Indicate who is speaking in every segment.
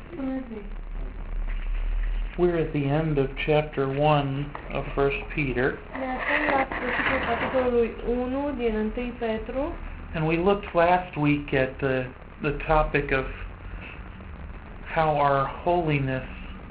Speaker 1: We're at the end of chapter 1 of 1 Peter.
Speaker 2: Ne aflăm la sfârșitul capitolului 1 din 1 Petru.
Speaker 1: And we looked last week at the topic of how our holiness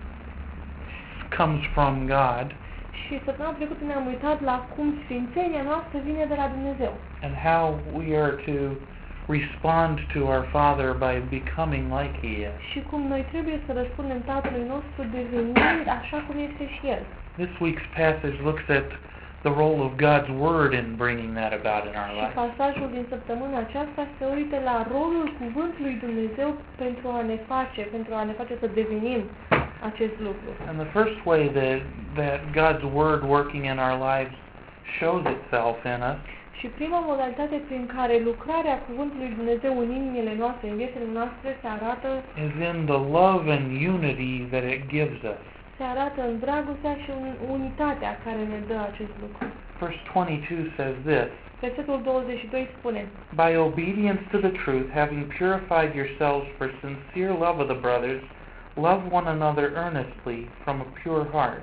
Speaker 1: comes from God.
Speaker 2: Și săptămâna trecută ne-am uitat la cum sfințenia noastră vine de la Dumnezeu.
Speaker 1: And how we are to respond to our Father by becoming like He is.
Speaker 2: Și cum noi trebuie să răspundem Tatălui nostru devenind așa cum este și El.
Speaker 1: This week's passage looks at the role of God's Word in bringing that about in our
Speaker 2: Și
Speaker 1: life.
Speaker 2: pasajul din săptămâna aceasta se uită la rolul cuvântului Dumnezeu pentru a ne face să devenim acest lucru.
Speaker 1: And the first way that God's Word working in our lives shows itself in us
Speaker 2: Și prima modalitate prin care lucrarea cuvântului Dumnezeu în inimile noastre, în viețile noastre, se arată
Speaker 1: is in the love and unity that it gives us.
Speaker 2: se arată în dragostea și în unitatea care ne dă acest lucru.
Speaker 1: Verse 22 says this,
Speaker 2: Versetul 22 spune:
Speaker 1: by obedience to the truth, having purified yourselves for sincere love of the brothers, love one another earnestly from a pure heart.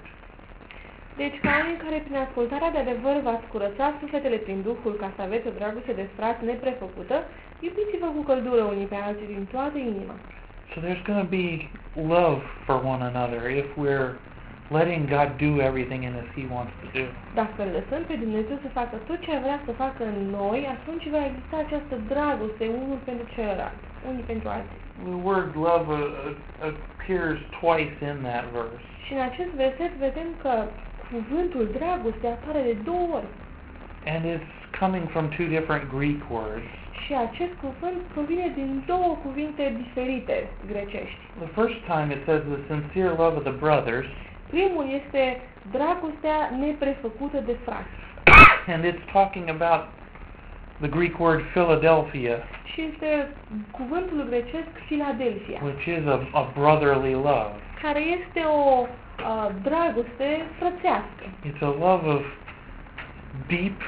Speaker 2: Deci, ca unii care prin ascultarea de adevăr v-ați curățat sufletele prin Duhul ca să aveți o dragoste de frați neprefăcută, iubiți-vă cu căldură unii pe alții din toată inima.
Speaker 1: So there's going to be love for one another if we're letting God do everything in us He wants to do.
Speaker 2: Dacă îl lăsăm pe Dumnezeu să facă tot ce vrea să facă în noi, atunci va exista această dragoste unul pentru celălalt, unii pentru alții.
Speaker 1: The word love appears twice in that verse.
Speaker 2: Și în acest verset vedem că cuvântul dragoste apare de 2 ori.
Speaker 1: And it's coming from two different Greek words.
Speaker 2: Și acest cuvânt provine din 2 cuvinte diferite grecești.
Speaker 1: The first time it says the sincere love of the brothers,
Speaker 2: Primul este dragostea neprefăcută de frați.
Speaker 1: and it's talking about the Greek word Philadelphia,
Speaker 2: Și este cuvântul grecesc Philadelphia,
Speaker 1: which is a brotherly love.
Speaker 2: care este o dragoste frățească.
Speaker 1: It's a love of deep,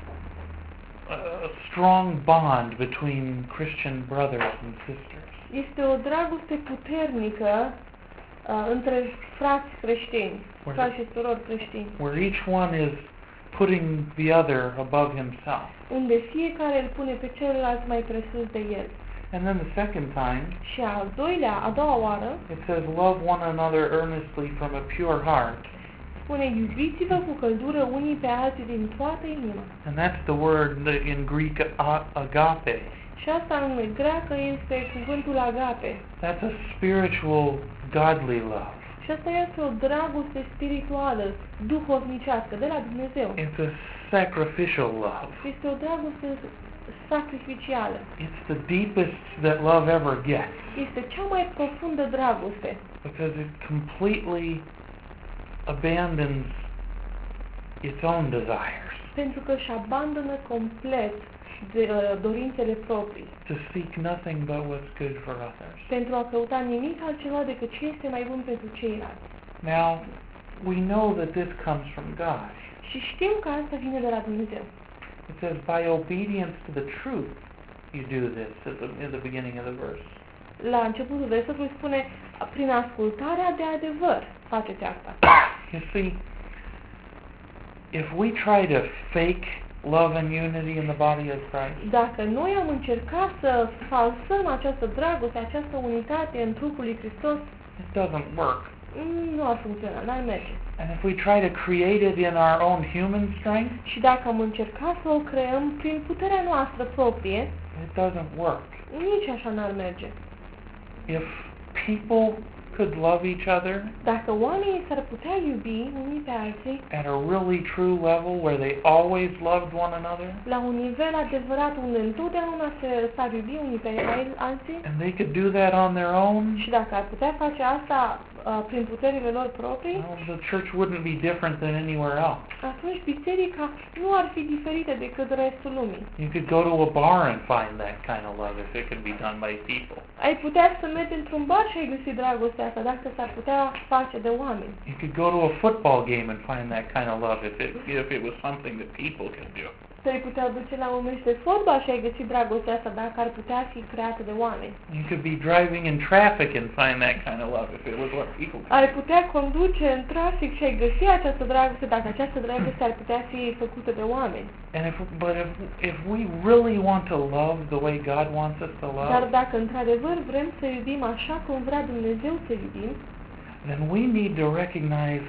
Speaker 1: strong bond between Christian brothers and sisters.
Speaker 2: Este o dragoste puternică între frați creștini, frați și surori creștini,
Speaker 1: Where each one is putting the other above himself.
Speaker 2: unde fiecare îl pune pe celălalt mai presus de el.
Speaker 1: And then the second time,
Speaker 2: Și a doua oară,
Speaker 1: it says, love one another earnestly from a pure heart.
Speaker 2: spune: iubiți-vă cu căldură unii pe alții din toată inima.
Speaker 1: And that's the word in Greek, agape.
Speaker 2: Și asta în greacă este cuvântul agape.
Speaker 1: That's a spiritual, godly love.
Speaker 2: Și asta este o dragoste spirituală, duhovnicească, de la Dumnezeu.
Speaker 1: It's a sacrificial love.
Speaker 2: Este o dragoste sacrificială.
Speaker 1: It's the deepest that love ever gets,
Speaker 2: Este cea mai profundă dragoste,
Speaker 1: because it completely abandons its own desires
Speaker 2: pentru că își abandonă complet dorințele proprii,
Speaker 1: to seek nothing but what's good for others.
Speaker 2: pentru a căuta nimic altceva decât ce este mai bun pentru ceilalți.
Speaker 1: Now, we know that this comes from God.
Speaker 2: Și știm că asta vine de la Dumnezeu.
Speaker 1: It says, by obedience to the truth, you do this in the beginning of the verse.
Speaker 2: La începutul versetului spune: prin ascultarea de adevăr faceți asta.
Speaker 1: You see, if we try to fake love and unity in the body of Christ,
Speaker 2: Dacă noi am încercat să falsăm această dragoste, această unitate în trupul lui Hristos,
Speaker 1: it doesn't work.
Speaker 2: nu ar funcționa, n-ar merge.
Speaker 1: And if we try to create it in our own human strength,
Speaker 2: Și dacă am încercat să o creăm prin puterea noastră proprie,
Speaker 1: it doesn't work.
Speaker 2: nici așa n-ar merge.
Speaker 1: If people could love each other
Speaker 2: Dacă oamenii s-ar putea iubi unii pe alții
Speaker 1: at a really true level where they always loved one another,
Speaker 2: la un nivel adevărat unde întotdeauna s-ar iubi unii pe alții,
Speaker 1: and they could do that on their own,
Speaker 2: și dacă ar putea face asta prin puterile lor proprii,
Speaker 1: well, the church wouldn't be different than anywhere else.
Speaker 2: atunci biserica nu ar fi diferită decât restul lumii.
Speaker 1: You could go to a bar and find that kind of love if it could be done by people.
Speaker 2: Ai putea să mergi într-un bar și ai găsi dragostea asta dacă s-ar putea face de oameni.
Speaker 1: You could go to a football game and find that kind of love if it was something that people could do.
Speaker 2: Te-ai putea duce la un meci de fotbal și ai găsit dragostea asta dacă ar putea fi creată de oameni.
Speaker 1: You could be driving in traffic and find that kind of love if it was what people could.
Speaker 2: Ai putea conduce în trafic și ai găsi această dragoste dacă această dragoste ar putea fi făcută de oameni.
Speaker 1: And if we really want to love the way God wants us to
Speaker 2: Dar
Speaker 1: love,
Speaker 2: dacă într-adevăr vrem să iubim așa cum vrea Dumnezeu să iubim,
Speaker 1: then we need to recognize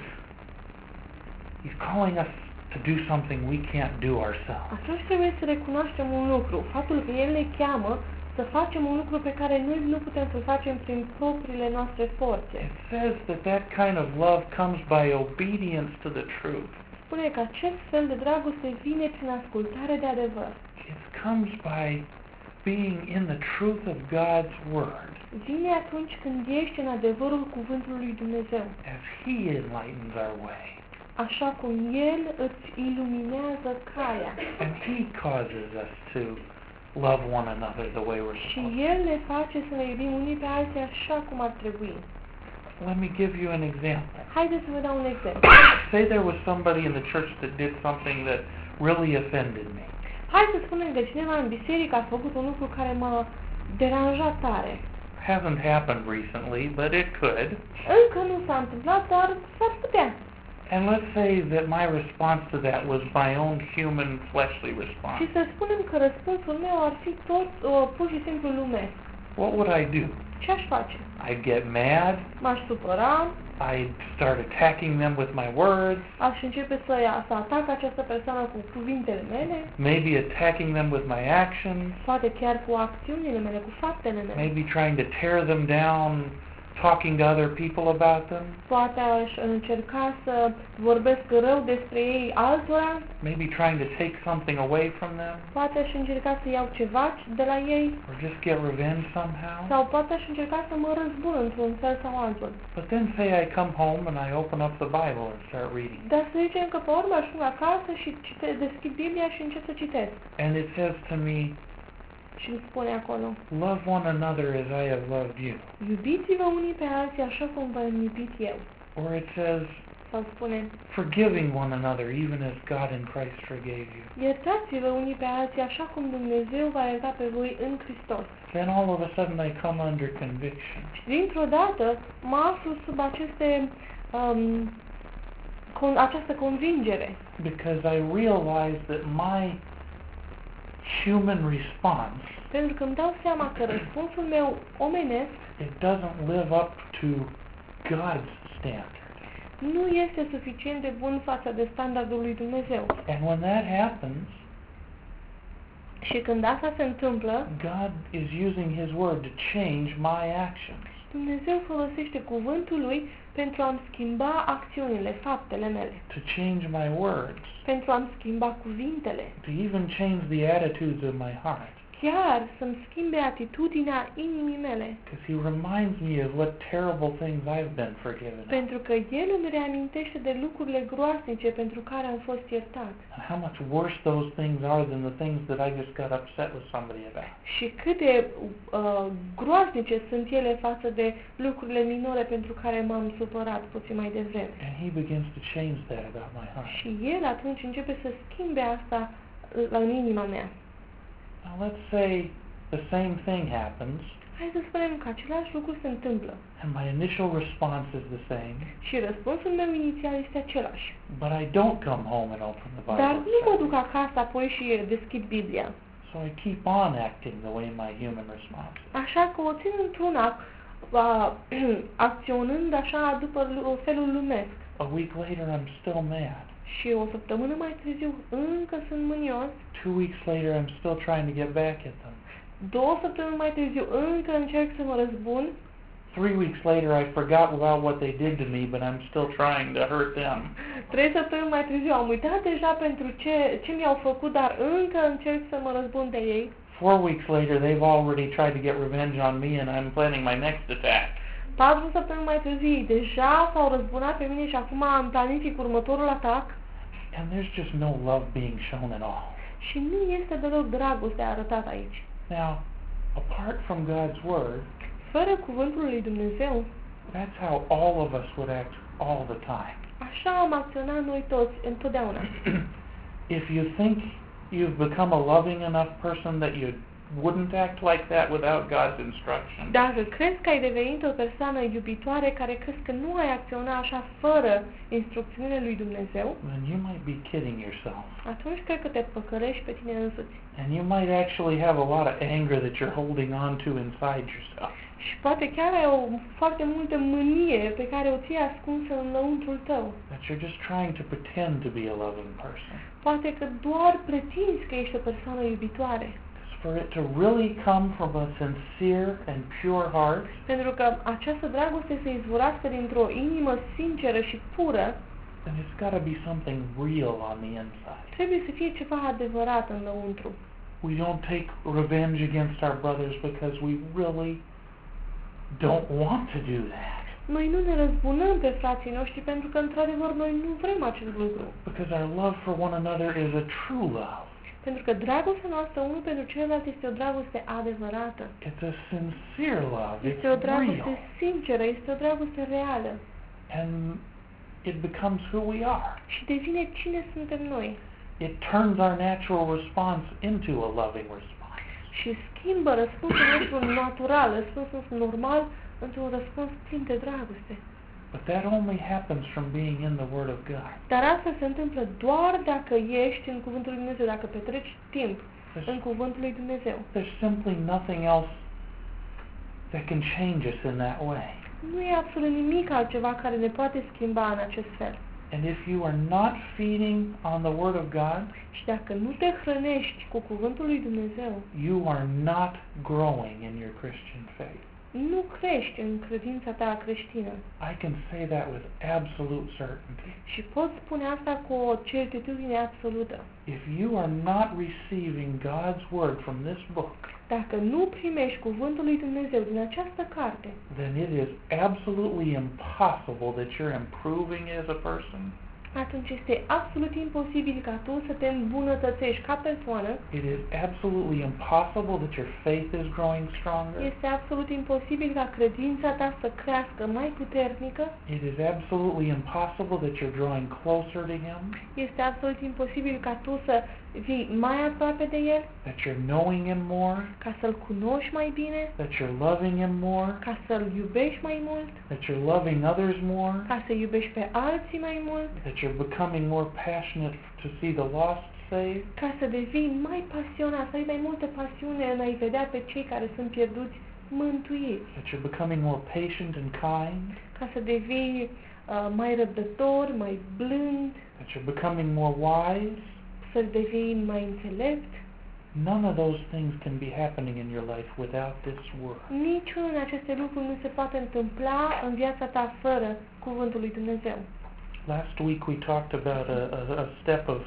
Speaker 1: He's calling us to do something we can't do ourselves.
Speaker 2: atunci trebuie să recunoaștem un lucru, faptul că El ne cheamă să facem un lucru pe care noi nu putem să-l facem prin propriile noastre forțe.
Speaker 1: It says that kind of love comes by obedience to the truth.
Speaker 2: Spune că acest fel de dragoste vine prin ascultare de adevăr.
Speaker 1: It comes by being in the truth of God's Word.
Speaker 2: Vine atunci când ești în adevărul cuvântului lui Dumnezeu,
Speaker 1: As He enlightens our way.
Speaker 2: așa cum El îți iluminează calea
Speaker 1: And He causes us to love one another the way we're
Speaker 2: și
Speaker 1: supposed to.
Speaker 2: El ne face să ne iubim unii pe alții așa cum ar trebui.
Speaker 1: Let me give you an example.
Speaker 2: Haideți să vă dau un exemplu.
Speaker 1: Say there was somebody in the church that did something that really offended me.
Speaker 2: Hai să spunem că cineva în biserică a făcut un lucru care m-a deranjat tare.
Speaker 1: Hasn't happened recently, but it could.
Speaker 2: Încă nu s-a întâmplat, dar s-ar putea.
Speaker 1: And let's say that my response to that was my own human fleshly response.
Speaker 2: Și să spunem că răspunsul meu ar fi tot pur și simplu lumesc.
Speaker 1: What would I do?
Speaker 2: Ce aș face?
Speaker 1: I'd get mad.
Speaker 2: M-aș supăra,
Speaker 1: I'd start attacking them with my words.
Speaker 2: aș începe să atac această persoană cu cuvintele mele,
Speaker 1: Maybe attacking them with my actions.
Speaker 2: poate chiar cu acțiunile mele, cu faptele mele.
Speaker 1: Maybe trying to tear them down, talking to other people about them.
Speaker 2: Poate aș încerca să vorbesc rău despre ei altora,
Speaker 1: Maybe trying to take something away from them.
Speaker 2: poate aș încerca să iau ceva de la ei,
Speaker 1: Or just get revenge somehow.
Speaker 2: sau poate aș încerca să mă răzbun într-un fel sau altul.
Speaker 1: But then say I come home and I open up the Bible and start reading.
Speaker 2: Dar să zicem că pe urmă ajung acasă și deschid Biblia și încep să citesc.
Speaker 1: And it says to me,
Speaker 2: Și îmi spune acolo,
Speaker 1: love one another as I have loved you.
Speaker 2: iubiți-vă unii pe alții așa cum v-am iubit eu.
Speaker 1: Or it says,
Speaker 2: Sau spune,
Speaker 1: forgiving one another even as God in Christ forgave you.
Speaker 2: iertați-vă unii pe alții așa cum Dumnezeu v-a iertat pe voi în Hristos.
Speaker 1: Then all of a sudden I come under conviction.
Speaker 2: Și dintr-o dată mă aflu sub această convingere.
Speaker 1: Because I realize that my human response,
Speaker 2: Pentru că îmi dau seama că răspunsul meu omenesc
Speaker 1: it doesn't live up to God's standard.
Speaker 2: nu este suficient de bun față de standardul lui Dumnezeu.
Speaker 1: And when that happens,
Speaker 2: Și când asta se întâmplă,
Speaker 1: God is using His Word to change my actions.
Speaker 2: Dumnezeu folosește cuvântul lui pentru a-mi schimba acțiunile, faptele mele,
Speaker 1: To change my words.
Speaker 2: pentru a-mi schimba cuvintele,
Speaker 1: To even change the attitudes of my heart.
Speaker 2: chiar să-mi schimbe atitudinea inimii mele,
Speaker 1: Because He reminds me of what terrible things I've been forgiven of.
Speaker 2: pentru că El îmi reamintește de lucrurile groaznice pentru care am fost iertat
Speaker 1: And how much worse those things are than the things that I just got upset with somebody about.
Speaker 2: și cât de groaznice sunt ele față de lucrurile minore pentru care m-am supărat puțin mai devreme.
Speaker 1: And He begins to change that about my heart.
Speaker 2: Și El atunci începe să schimbe asta în inima mea.
Speaker 1: Now let's say the same thing happens,
Speaker 2: Hai să spunem că același lucru se întâmplă
Speaker 1: and my initial response is the same,
Speaker 2: și răspunsul meu inițial este același.
Speaker 1: but I don't come home and open the Bible.
Speaker 2: Dar nu mă
Speaker 1: and
Speaker 2: duc acasă apoi și deschid Biblia.
Speaker 1: So I keep on acting the way my human response is.
Speaker 2: Așa că o țin într-una acționând așa după felul lumesc.
Speaker 1: A week later I'm still mad.
Speaker 2: Și o săptămână mai târziu încă sunt mânios.
Speaker 1: 2 weeks later I'm still trying to get back at them.
Speaker 2: 2 săptămâni mai târziu încă încerc să mă răzbun.
Speaker 1: 3 weeks later I forgot about what they did to me, but I'm still trying to hurt them.
Speaker 2: 3 săptămâni mai târziu am uitat deja pentru ce mi-au făcut, dar încă încerc să mă răzbun de ei.
Speaker 1: 4 weeks later they've already tried to get revenge on me and I'm planning my next attack.
Speaker 2: 4 săptămâni mai târziu ei deja s-au răzbunat pe mine și acum am planific următorul atac.
Speaker 1: And there's just no love being shown at all.
Speaker 2: Și nu este deloc dragoste arătată aici.
Speaker 1: Now, apart from God's Word,
Speaker 2: Fără cuvântul lui Dumnezeu,
Speaker 1: that's how all of us would act all the time.
Speaker 2: așa am acționat noi toți întotdeauna.
Speaker 1: If you think you've become a loving enough person that you wouldn't act like that without God's instruction,
Speaker 2: Dacă crezi că ai devenit o persoană iubitoare care crezi că nu ai acționa așa fără instrucțiunile lui Dumnezeu,
Speaker 1: then you might be kidding yourself.
Speaker 2: atunci cred că te păcălești pe tine însuți.
Speaker 1: And you might actually have a lot of anger that you're holding on to inside yourself.
Speaker 2: Și poate chiar ai o foarte multă mânie pe care o ții ascunsă în lăuntrul tău.
Speaker 1: That you're just trying to pretend to be a loving person.
Speaker 2: Poate că doar pretinzi că ești o persoană iubitoare.
Speaker 1: For it to really come from a sincere and pure heart,
Speaker 2: Pentru că această dragoste să izvorască dintr-o inimă sinceră și pură,
Speaker 1: then it's got to be something real on the inside.
Speaker 2: trebuie să fie ceva adevărat în lăuntru.
Speaker 1: We don't take revenge against our brothers because we really don't want to do that.
Speaker 2: Noi nu ne răzbunăm pe frații noștri pentru că într-adevăr noi nu vrem acest lucru.
Speaker 1: Because our love for one another is a true love.
Speaker 2: Pentru că dragostea noastră unul pentru celălalt este o dragoste adevărată.
Speaker 1: It's a sincere love.
Speaker 2: Este o
Speaker 1: It's
Speaker 2: dragoste
Speaker 1: real.
Speaker 2: sinceră, este o dragoste reală.
Speaker 1: And it becomes who we are.
Speaker 2: Și devine cine suntem noi.
Speaker 1: It turns our natural response into a loving response.
Speaker 2: Și schimbă răspunsul nostru natural, răspunsul nostru normal, într-un răspuns plin de dragoste.
Speaker 1: But that only happens from being in the Word of God.
Speaker 2: Dar asta se întâmplă doar dacă ești în Cuvântul lui Dumnezeu, dacă petreci timp în Cuvântul lui Dumnezeu.
Speaker 1: There's simply nothing else that can change us in that way.
Speaker 2: Nu e absolut nimic altceva care ne poate schimba în acest fel.
Speaker 1: And if you are not feeding on the Word of God,
Speaker 2: Și dacă nu te hrănești cu Cuvântul lui Dumnezeu,
Speaker 1: you are not growing in your Christian faith.
Speaker 2: nu crești în credința ta creștină.
Speaker 1: I can say that with absolute certainty.
Speaker 2: Și pot spune asta cu o certitudine absolută.
Speaker 1: If you are not receiving God's Word from this book,
Speaker 2: Dacă nu primești Cuvântul lui Dumnezeu din această carte,
Speaker 1: then it is absolutely impossible that you're improving as a person.
Speaker 2: atunci este absolut imposibil ca tu să te îmbunătățești ca persoană.
Speaker 1: It is absolutely impossible that your faith is growing stronger.
Speaker 2: Este absolut imposibil ca credința ta să crească mai puternică.
Speaker 1: It is absolutely impossible that you're drawing closer to Him,
Speaker 2: Este absolut imposibil ca tu să vii mai aproape de El,
Speaker 1: that you're knowing Him more,
Speaker 2: ca să-L cunoști mai bine,
Speaker 1: that you're loving Him more,
Speaker 2: ca să-L iubești mai mult,
Speaker 1: that you're loving others more,
Speaker 2: ca să iubești pe alții mai mult,
Speaker 1: that you're becoming more passionate to see the lost saved,
Speaker 2: ca să devii mai pasionat, să ai mai multă pasiune în a-i vedea pe cei care sunt pierduți mântuiți,
Speaker 1: that you're becoming more patient and kind,
Speaker 2: ca să devii mai răbdător, mai blând,
Speaker 1: that you're becoming more wise.
Speaker 2: să devii mai înțelept.
Speaker 1: None of those things can be happening in your life without this Word.
Speaker 2: Niciunul din aceste lucruri nu se poate întâmpla în viața ta fără Cuvântul lui Dumnezeu.
Speaker 1: Last week we talked about a step of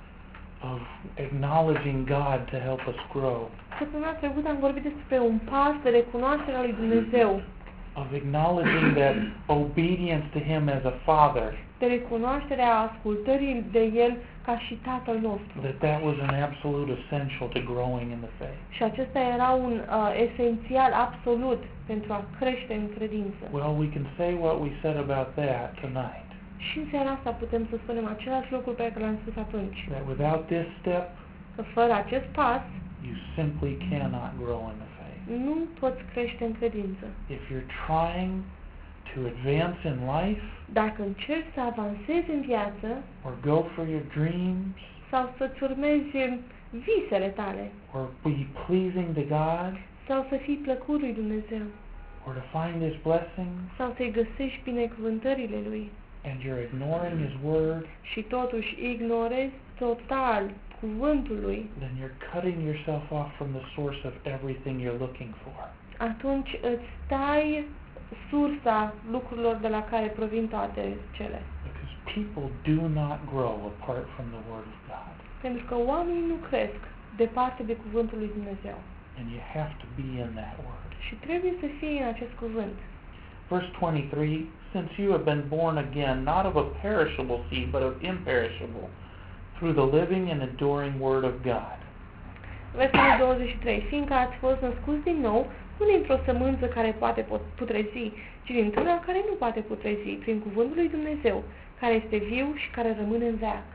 Speaker 1: acknowledging God to help us grow,
Speaker 2: Săptămâna trecută am vorbit despre un pas de recunoaștere a lui Dumnezeu,
Speaker 1: of acknowledging that obedience to Him as a Father,
Speaker 2: de recunoașterea ascultării de El ca și Tatăl nostru.
Speaker 1: that was an absolute essential to growing in the faith.
Speaker 2: Și acesta era un esențial absolut pentru a crește în credință.
Speaker 1: Well, we can say what we said about that tonight,
Speaker 2: Și în seara asta putem să spunem același lucru pe care l-am spus atunci.
Speaker 1: that without this step,
Speaker 2: Că fără acest pas,
Speaker 1: you simply cannot grow in the faith.
Speaker 2: nu poți crește în credință.
Speaker 1: If you're trying to advance in life,
Speaker 2: Dacă încerci să avansezi în viață
Speaker 1: or go for your dreams,
Speaker 2: sau să-ți urmezi visele tale
Speaker 1: or be pleasing to God,
Speaker 2: sau să fii plăcut lui Dumnezeu
Speaker 1: or to find His blessings,
Speaker 2: sau să-i găsești binecuvântările Lui
Speaker 1: and you're ignoring His Word,
Speaker 2: și totuși ignorezi total cuvântul Lui,
Speaker 1: then you're cutting yourself off from the source of everything you're looking for.
Speaker 2: atunci îți stai sursa lucrurilor de la care provin toate cele.
Speaker 1: Because people do not grow apart from the Word of God.
Speaker 2: Pentru că oamenii nu cresc departe de cuvântul lui Dumnezeu.
Speaker 1: And you have to be in that Word.
Speaker 2: Și trebuie să fii în acest cuvânt.
Speaker 1: Verse 23, since you have been born again, not of a perishable seed, but of imperishable, through the living and enduring Word of God.
Speaker 2: Versetul 23. Fiindcă ați fost născuți din nou, nu dintr-o sămânță care poate putrezi, ci dintr-una care nu poate putrezi, prin cuvântul lui Dumnezeu, care este viu și care rămâne în veac.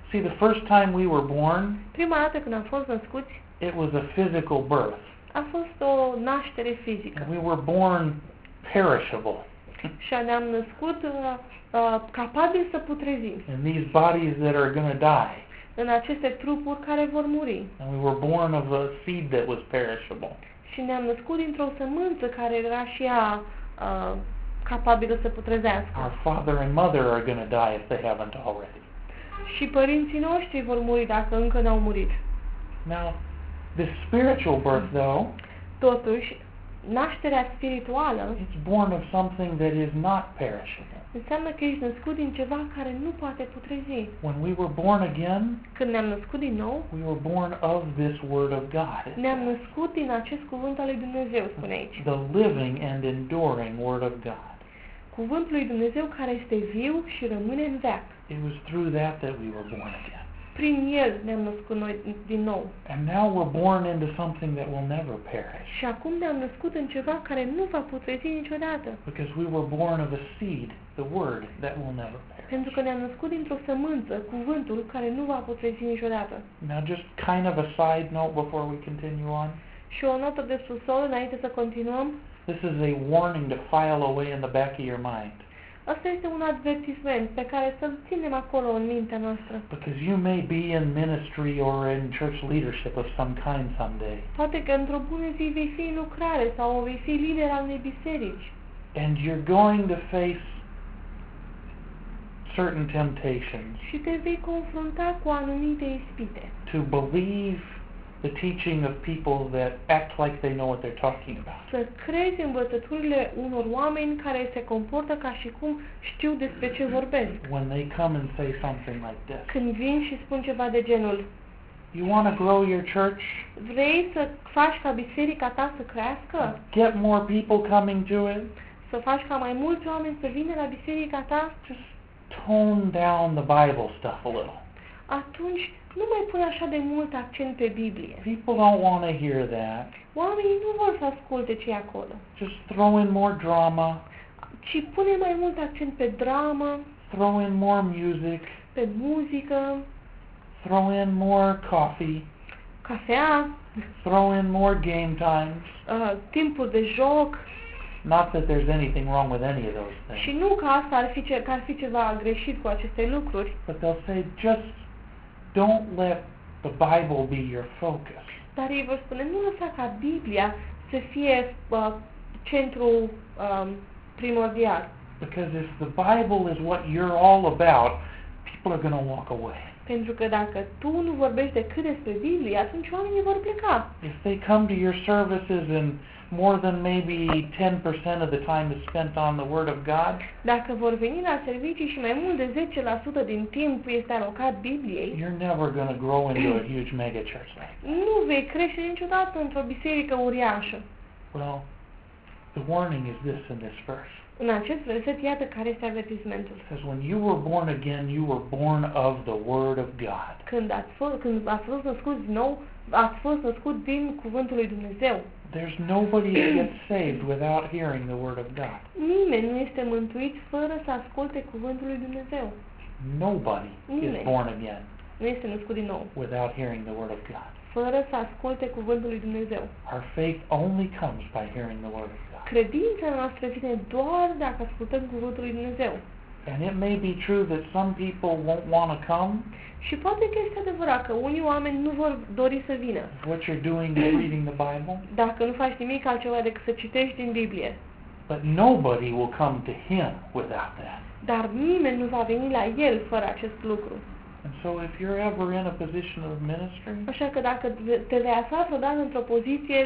Speaker 1: See, the first time we were born,
Speaker 2: Prima dată când am fost născuți,
Speaker 1: it was a physical birth.
Speaker 2: a fost o naștere fizică.
Speaker 1: And we were born perishable.
Speaker 2: Și ne-am născut capabili să putrezim
Speaker 1: In these bodies that are going to die.
Speaker 2: în aceste trupuri care vor muri.
Speaker 1: And we were born of a seed that was perishable.
Speaker 2: Și ne-am născut dintr-o sămânță care era și ea capabilă să putrezească.
Speaker 1: Our father and mother are going to die if they haven't already.
Speaker 2: Și părinții noștri vor muri dacă încă n-au murit.
Speaker 1: Now, this spiritual birth, though,
Speaker 2: Totuși, nașterea spirituală
Speaker 1: it's born of something that is not perishable.
Speaker 2: înseamnă că ești născut din ceva care nu poate putrezi.
Speaker 1: When we were born again,
Speaker 2: Când ne-am născut din nou,
Speaker 1: we were born of this Word of God.
Speaker 2: ne-am născut din acest cuvânt al lui Dumnezeu, spune aici.
Speaker 1: The living and enduring Word of God.
Speaker 2: Cuvântul lui Dumnezeu care este viu și rămâne în veac.
Speaker 1: It was through that we were born again.
Speaker 2: Prin el ne-am născut noi din nou.
Speaker 1: And now we're born into something that will never perish.
Speaker 2: Și acum ne-am născut în ceva care nu va putrezi niciodată.
Speaker 1: Because we were born of a seed, the Word, that will never perish.
Speaker 2: Pentru că ne-am născut dintr-o sămânță, cuvântul care nu va putrezi niciodată.
Speaker 1: Now just kind of a side note before we continue on.
Speaker 2: Și o notă de subsol înainte să continuăm.
Speaker 1: This is a warning to file away in the back of your mind.
Speaker 2: Asta este un avertisment pe care să-l ținem acolo în mintea noastră.
Speaker 1: Because you may be in ministry or in church leadership of some kind someday.
Speaker 2: Poate că într-o bună zi vei fi în lucrare sau vei fi lider al unei biserici.
Speaker 1: And you're going to face certain temptations
Speaker 2: Și te vei confrunta cu anumite ispite.
Speaker 1: to believe the teaching of people that act like they know what they're talking about.
Speaker 2: Să crezi învățăturile unor oameni care se comportă ca și cum știu despre ce vorbesc.
Speaker 1: When they come and say something like this.
Speaker 2: Când vin și spun ceva de genul:
Speaker 1: You want to grow your church?
Speaker 2: vrei să faci ca biserica ta să crească?
Speaker 1: Get more people coming to it?
Speaker 2: Să faci ca mai mulți oameni să vină la biserica ta?
Speaker 1: Just tone down the Bible stuff a little.
Speaker 2: Atunci nu mai pune așa de mult accent pe Biblie.
Speaker 1: People don't want to hear that.
Speaker 2: Oamenii nu vor să asculte ce e acolo,
Speaker 1: Just throw in more drama,
Speaker 2: ci pune mai mult accent pe dramă,
Speaker 1: throw in more music,
Speaker 2: pe muzică,
Speaker 1: throw in more coffee,
Speaker 2: cafea,
Speaker 1: throw in more game times.
Speaker 2: timpuri de joc.
Speaker 1: Not that there's anything wrong with any of those
Speaker 2: Și
Speaker 1: things.
Speaker 2: nu că asta ar fi ceva greșit cu aceste lucruri,
Speaker 1: But they'll say, just don't let the Bible be your focus.
Speaker 2: dar ei vor spune: nu lăsa ca Biblia să fie centrul primordial.
Speaker 1: Because if the Bible is what you're all about, people are going to walk away.
Speaker 2: Pentru că dacă tu nu vorbești decât despre Biblie, atunci oamenii vor pleca.
Speaker 1: If they come to your services and more than maybe 10% of the time is spent on the Word of God,
Speaker 2: Dacă vor veni la servicii și mai mult de 10% din timp este alocat Bibliei,
Speaker 1: you're never going to grow into a huge mega church like that.
Speaker 2: nu vei crește niciodată într-o biserică uriașă.
Speaker 1: Well, the warning is this in this verse.
Speaker 2: În acest verset, iată care este avertismentul.
Speaker 1: It says, when you were born again, you were born of the Word of God.
Speaker 2: Când ați fost născut din nou, ați fost născut din cuvântul lui Dumnezeu.
Speaker 1: There's nobody that gets saved without hearing the Word of God.
Speaker 2: Nimeni nu este mântuit fără să asculte cuvântul lui Dumnezeu.
Speaker 1: Nobody is born again
Speaker 2: Nu este născut din nou
Speaker 1: without hearing the Word of God.
Speaker 2: fără să asculte cuvântul lui Dumnezeu.
Speaker 1: Our faith only comes by hearing the Word of God.
Speaker 2: Credința noastră vine doar dacă ascultăm cuvântul lui Dumnezeu.
Speaker 1: And it may be true that some people won't want to come.
Speaker 2: Și poate că este adevărat că unii oameni nu vor dori să vină
Speaker 1: If what you're doing is reading the Bible.
Speaker 2: dacă nu faci nimic altceva decât să citești din Biblie.
Speaker 1: But nobody will come to Him without that.
Speaker 2: Dar nimeni nu va veni la El fără acest lucru.
Speaker 1: And so if you're ever in a position of ministry,
Speaker 2: Așa că dacă te vei afla vreodată într-o poziție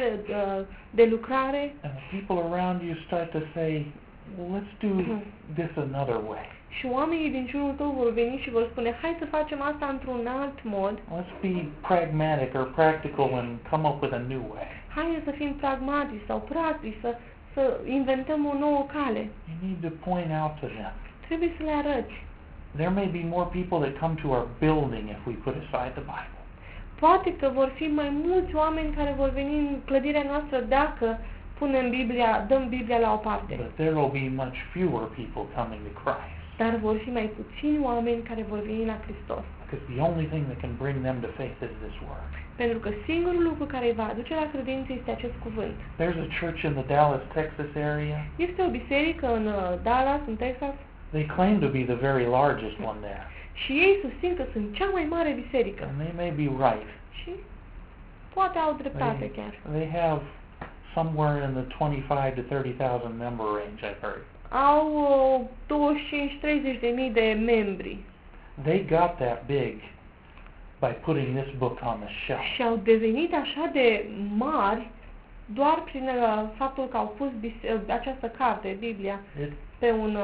Speaker 2: de lucrare
Speaker 1: and the people around you start to say, well, let's do this another way.
Speaker 2: și oamenii din jurul tău vor veni și vor spune: hai să facem asta într-un alt mod,
Speaker 1: Let's be pragmatic or practical and come up with a new way.
Speaker 2: hai să fim pragmatici sau practici, să inventăm o nouă cale.
Speaker 1: You need to point out to them.
Speaker 2: Trebuie să le arăți.
Speaker 1: There may be more people that come to our building if we put aside the Bible.
Speaker 2: Poate că vor fi mai mulți oameni care vor veni în clădirea noastră dacă dăm Biblia la o parte.
Speaker 1: But there will be much fewer people coming to Christ.
Speaker 2: dar vor fi mai puțini oameni care vor veni la Hristos.
Speaker 1: Because the only thing that can bring them to faith is this word.
Speaker 2: Pentru că singurul lucru care îi va aduce la credință este acest cuvânt.
Speaker 1: There's a church in the Dallas, Texas area.
Speaker 2: Este o biserică în Dallas, în Texas,
Speaker 1: They claim to be the very largest one there.
Speaker 2: și ei susțin că sunt cea mai mare biserică.
Speaker 1: And they may be right.
Speaker 2: Și poate au dreptate chiar.
Speaker 1: They have somewhere in the 25 to 30,000 member range, I've heard.
Speaker 2: Au 25-30 de mii de membri.
Speaker 1: They got that big by putting this book on the shelf.
Speaker 2: Și au devenit așa de mari doar prin faptul că au pus această carte, Biblia, pe un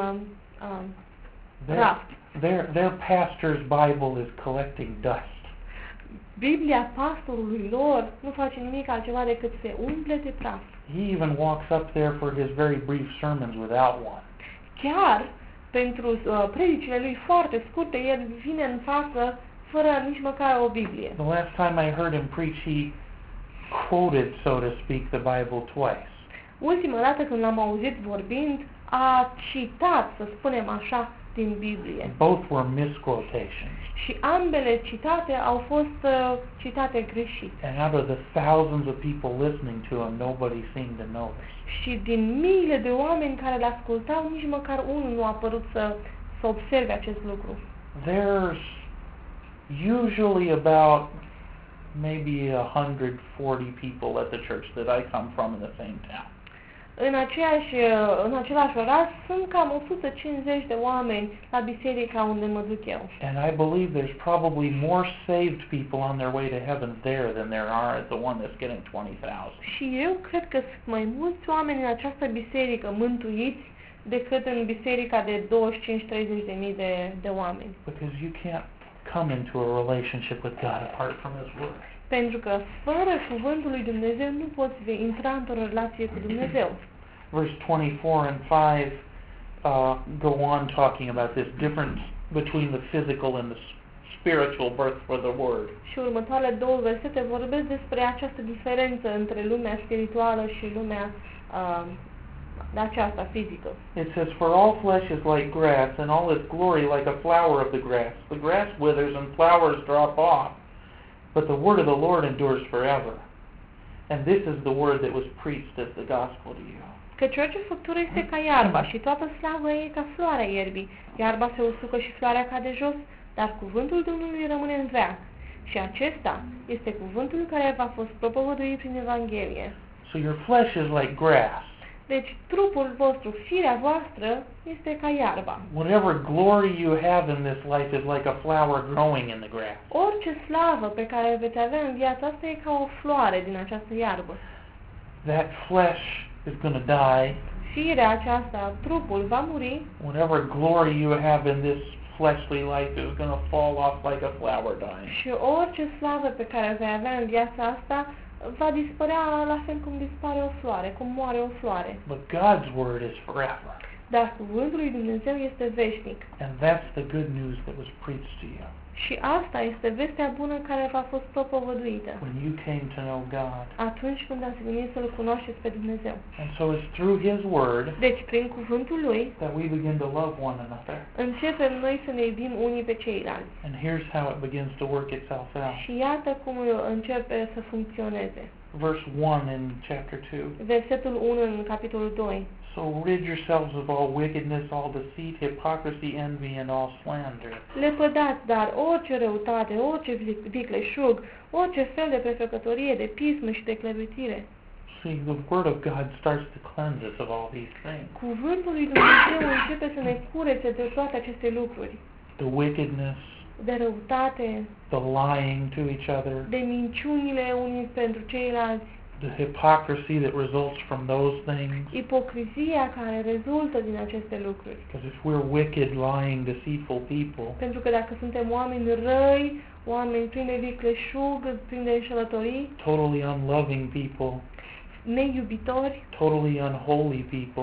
Speaker 2: raft.
Speaker 1: Their pastor's Bible is collecting dust.
Speaker 2: Biblia pastorului lor nu face nimic altceva decât se umple de praf.
Speaker 1: He even walks up there for his very brief sermons without one.
Speaker 2: Chiar pentru predicile lui foarte scurte, el vine în față fără nici măcar o Biblie.
Speaker 1: The last time I heard him preach, he quoted, so to speak, the Bible twice.
Speaker 2: Ultima dată când l-am auzit vorbind, a citat, să spunem așa, din Biblie.
Speaker 1: Both were misquotations.
Speaker 2: Și ambele citate au fost citate greșit.
Speaker 1: And out of the thousands of people listening to him, nobody seemed to notice.
Speaker 2: Și din miile de oameni care le ascultau, nici măcar unul nu a părut să observe acest lucru.
Speaker 1: There's usually about maybe 140 people at the church that I come from in the same town.
Speaker 2: În același oraș sunt cam 150 de oameni la biserica unde mă duc eu.
Speaker 1: And I believe there's probably more saved people on their way to heaven there than there are at the one that's getting 20,000.
Speaker 2: Și eu cred că sunt mai mulți oameni în această biserică mântuiți decât în biserica de 25-30 de mii de oameni.
Speaker 1: Because you can't come into a relationship with God apart from His Word.
Speaker 2: Pentru că fără cuvântul lui Dumnezeu nu poți intra într-o relație cu Dumnezeu.
Speaker 1: Verse 24 and 5 go on talking about this difference between the physical and the spiritual birth for the Word.
Speaker 2: Și următoarele două versete vorbesc despre această diferență între lumea spirituală și lumea aceasta fizică.
Speaker 1: It says, "For all flesh is like grass, and all its glory like a flower of the grass. The grass withers and flowers drop off, but the word of the Lord endures forever. And this is the word that was preached as the gospel to you."
Speaker 2: Căci orice făptură este ca iarba și toată slavă e ca floarea ierbii. Iarba se usucă și floarea cade jos, dar cuvântul Domnului rămâne în veac. Și acesta este cuvântul care v-a fost propovăduit prin Evanghelie.
Speaker 1: So your flesh is like grass.
Speaker 2: Deci trupul vostru, firea voastră, este ca iarba.
Speaker 1: Whatever glory you have in this life is like a flower growing in the grass.
Speaker 2: Orice slavă pe care veți avea în viața asta e ca o floare din această iarbă.
Speaker 1: That flesh is going to die.
Speaker 2: Firea aceasta, trupul, va muri.
Speaker 1: Whatever glory you have in this fleshly life is going to fall off like a flower dying.
Speaker 2: Și orice slavă pe care vei avea în viața asta va dispărea la fel cum dispare o floare, cum moare o floare.
Speaker 1: But God's word is forever.
Speaker 2: Dar cuvântul lui Dumnezeu este veșnic.
Speaker 1: And that's the good news that was preached to you.
Speaker 2: Și asta este vestea bună care v-a fost propovăduită.
Speaker 1: When you came to know God.
Speaker 2: Atunci când ați venit să-L cunoașteți pe Dumnezeu.
Speaker 1: And so it's through His word.
Speaker 2: Deci prin cuvântul lui
Speaker 1: That we begin to love one another.
Speaker 2: Începem noi să ne iubim unii pe ceilalți.
Speaker 1: And here's how it begins to work itself out.
Speaker 2: Și iată cum începe să funcționeze.
Speaker 1: Verse 1 in chapter 2.
Speaker 2: Versetul 1 în capitolul 2.
Speaker 1: So rid yourselves of all wickedness, all deceit, hypocrisy, envy, and all slander.
Speaker 2: Lepădați, dar orice răutate, orice vicleșug, orice fel de prefăcătorie, de pismă și de clevitire.
Speaker 1: See, the Word of God starts to cleanse us of all these things.
Speaker 2: Cuvântul lui Dumnezeu începe să ne curețe de toate aceste lucruri.
Speaker 1: The wickedness,
Speaker 2: de răutate,
Speaker 1: the lying to each other,
Speaker 2: de minciunile unii pentru ceilalți,
Speaker 1: the hypocrisy that results from those things.
Speaker 2: Ipocrizia care rezultă din aceste lucruri.
Speaker 1: Because if we're wicked, lying, deceitful people,
Speaker 2: pentru că dacă suntem oameni răi, oameni plini de vicleșug, plini de înșelătorii,
Speaker 1: totally unloving people,
Speaker 2: neiubitori,
Speaker 1: totally unholy people,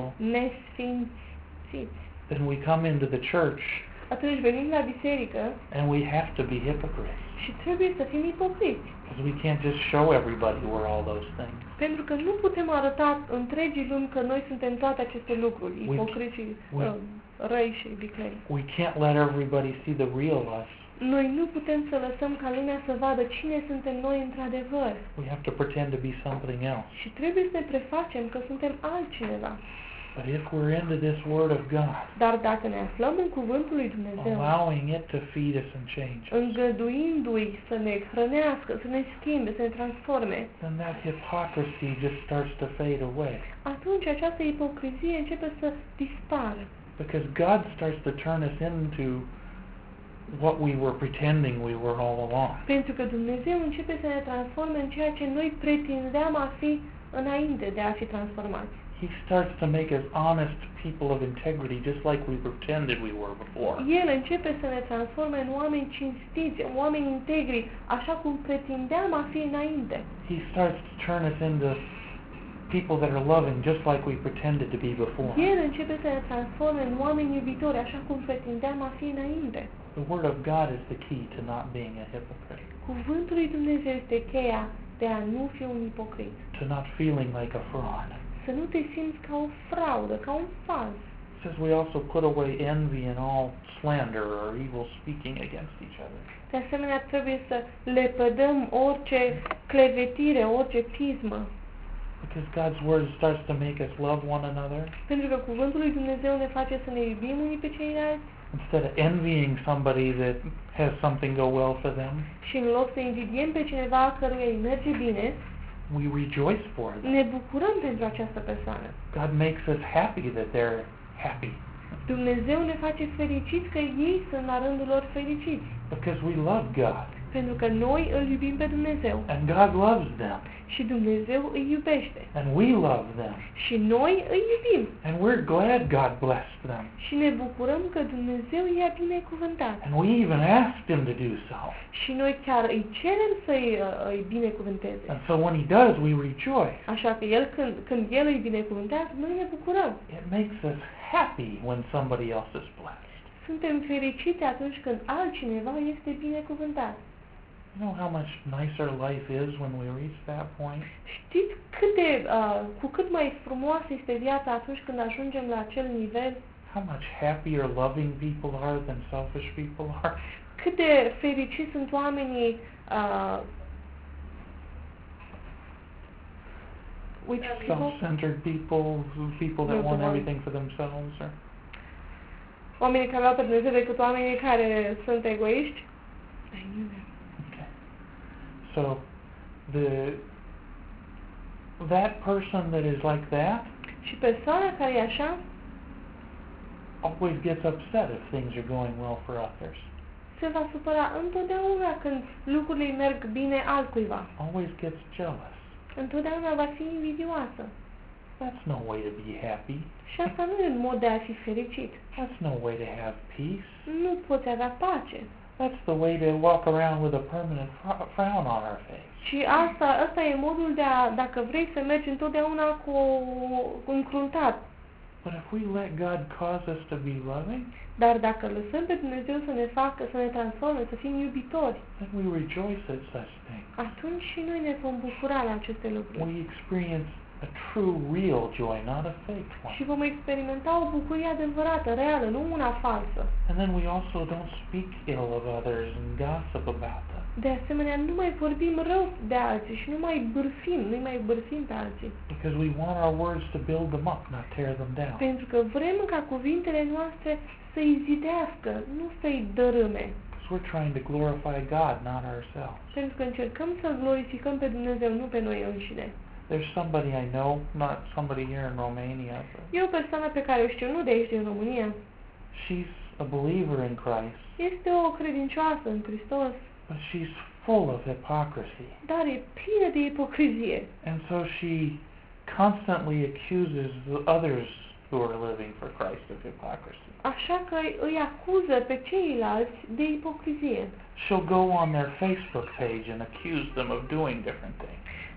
Speaker 2: nesfințiți,
Speaker 1: then we come into the church
Speaker 2: atunci venim la biserică
Speaker 1: and we have to be hypocrites.
Speaker 2: Și trebuie să fim ipocriți.
Speaker 1: Because we can't just show everybody we're all those things.
Speaker 2: Pentru că nu putem arăta întregii lumi că noi suntem toate aceste lucruri, ipocriți și răi și vicleni.
Speaker 1: We can't let everybody see the real us.
Speaker 2: Noi nu putem să lăsăm ca lumea să vadă cine suntem noi într-adevăr.
Speaker 1: We have to pretend to be something else.
Speaker 2: Și trebuie să ne prefacem că suntem altcineva.
Speaker 1: But if we're into this Word of God,
Speaker 2: Dar dacă ne aflăm în Cuvântul lui Dumnezeu,
Speaker 1: allowing it to feed us and change us,
Speaker 2: îngăduindu-i să ne hrănească, să ne schimbe, să ne transforme,
Speaker 1: then that hypocrisy just starts to fade away.
Speaker 2: atunci această ipocrizie începe să dispară.
Speaker 1: Because God starts to turn us into what we were pretending we were all along.
Speaker 2: Pentru că Dumnezeu începe să ne transforme în ceea ce noi pretindeam a fi înainte de a fi transformați.
Speaker 1: He starts to make us honest people of integrity, just like we pretended we were before.
Speaker 2: El începe să ne transforme în oameni cinstiți, în oameni integri, așa cum pretindeam a fi înainte.
Speaker 1: He starts to turn us into people that are loving, just like we pretended to be before.
Speaker 2: El începe să ne transforme în oameni iubitori, așa cum pretindeam a fi înainte.
Speaker 1: The Word of God is the key to not being a hypocrite,
Speaker 2: Cuvântul lui Dumnezeu este cheia de a nu fi un ipocrit.
Speaker 1: to not feeling like a fraud.
Speaker 2: Să nu te simți ca o fraudă, ca un fals.
Speaker 1: It says we also put away envy and all slander or evil speaking against each other.
Speaker 2: De asemenea, trebuie să lepădăm orice clevetire, orice pismă.
Speaker 1: Because God's Word starts to make us love one another.
Speaker 2: Pentru că Cuvântul lui Dumnezeu ne face să ne iubim unii pe ceilalți
Speaker 1: Instead of envying somebody that has something go well for them,
Speaker 2: și în loc să invidiem pe cineva căruia îi merge bine,
Speaker 1: we rejoice for them.
Speaker 2: ne bucurăm pentru această persoană.
Speaker 1: God makes us happy that they're happy.
Speaker 2: Dumnezeu ne face fericiți că ei sunt la rândul lor fericiți.
Speaker 1: Because we love God.
Speaker 2: Pentru că noi îl iubim pe Dumnezeu.
Speaker 1: And God loves them.
Speaker 2: Și Dumnezeu îi iubește.
Speaker 1: And we love them.
Speaker 2: Și noi îi iubim.
Speaker 1: And we're glad God blessed them.
Speaker 2: Și ne bucurăm că Dumnezeu i-a binecuvântat.
Speaker 1: And we even asked Him to do so.
Speaker 2: Și noi chiar îi cerem să îi binecuvânteze.
Speaker 1: And so when He does, we rejoice.
Speaker 2: Așa că când El îi binecuvântează, noi ne bucurăm.
Speaker 1: It makes us happy when somebody else is blessed.
Speaker 2: Suntem fericiți atunci când altcineva este binecuvântat.
Speaker 1: You know how much nicer life is when we reach that point?
Speaker 2: Știți cu cât mai frumoasă este viața atunci când ajungem la acel nivel?
Speaker 1: How much happier loving people are than selfish people are?
Speaker 2: Cât de fericiți sunt oamenii which people?
Speaker 1: Self-centered people, people that want everything for themselves, or
Speaker 2: Oamenii care au pe Dumnezeu decât oamenii care sunt egoiști?
Speaker 1: okay. So that person that is like that
Speaker 2: Și persoana care e așa
Speaker 1: always gets upset if things are going well for others.
Speaker 2: se va supăra întotdeauna când lucrurile merg bine altcuiva.
Speaker 1: Always gets jealous.
Speaker 2: Întotdeauna va fi invidioasă.
Speaker 1: That's no way to be happy.
Speaker 2: Și asta nu e un mod de a fi fericit.
Speaker 1: That's no way to have peace.
Speaker 2: Nu poți avea pace.
Speaker 1: That's the way to walk around with a permanent frown on our face.
Speaker 2: Și asta e modul de a, dacă vrei să mergi întotdeauna cu încruntat.
Speaker 1: But if we let God cause us to be loving,
Speaker 2: Dar dacă lăsăm pe Dumnezeu să ne facă, să ne transforme, să fim iubitori,
Speaker 1: then we rejoice at such things.
Speaker 2: atunci și noi ne vom bucura la aceste lucruri.
Speaker 1: We experience a true, real joy, not a fake
Speaker 2: Și
Speaker 1: one.
Speaker 2: vom experimenta o bucurie adevărată, reală, nu una falsă.
Speaker 1: And then we also don't speak ill of others and gossip about them.
Speaker 2: De asemenea, nu mai vorbim rău de alții și nu mai bârfim pe alții.
Speaker 1: Because we want our words to build them up, not tear them down.
Speaker 2: Pentru că vrem ca cuvintele noastre să-i zidească, nu să-i dărâme.
Speaker 1: Because we're trying to glorify God, not ourselves.
Speaker 2: Pentru că încercăm să glorificăm pe Dumnezeu, nu pe noi înșine.
Speaker 1: There's somebody I know, not somebody here in Romania, but
Speaker 2: E o persoană pe care o știu, nu de aici din România.
Speaker 1: she's a believer in Christ,
Speaker 2: Este o credincioasă în Hristos,
Speaker 1: but she's full of hypocrisy.
Speaker 2: dar e plină de ipocrizie.
Speaker 1: And so she constantly accuses the others who are living for Christ of hypocrisy.
Speaker 2: Așa că îi acuză pe ceilalți de ipocrizie.
Speaker 1: She'll go on their Facebook page and accuse them of doing different things.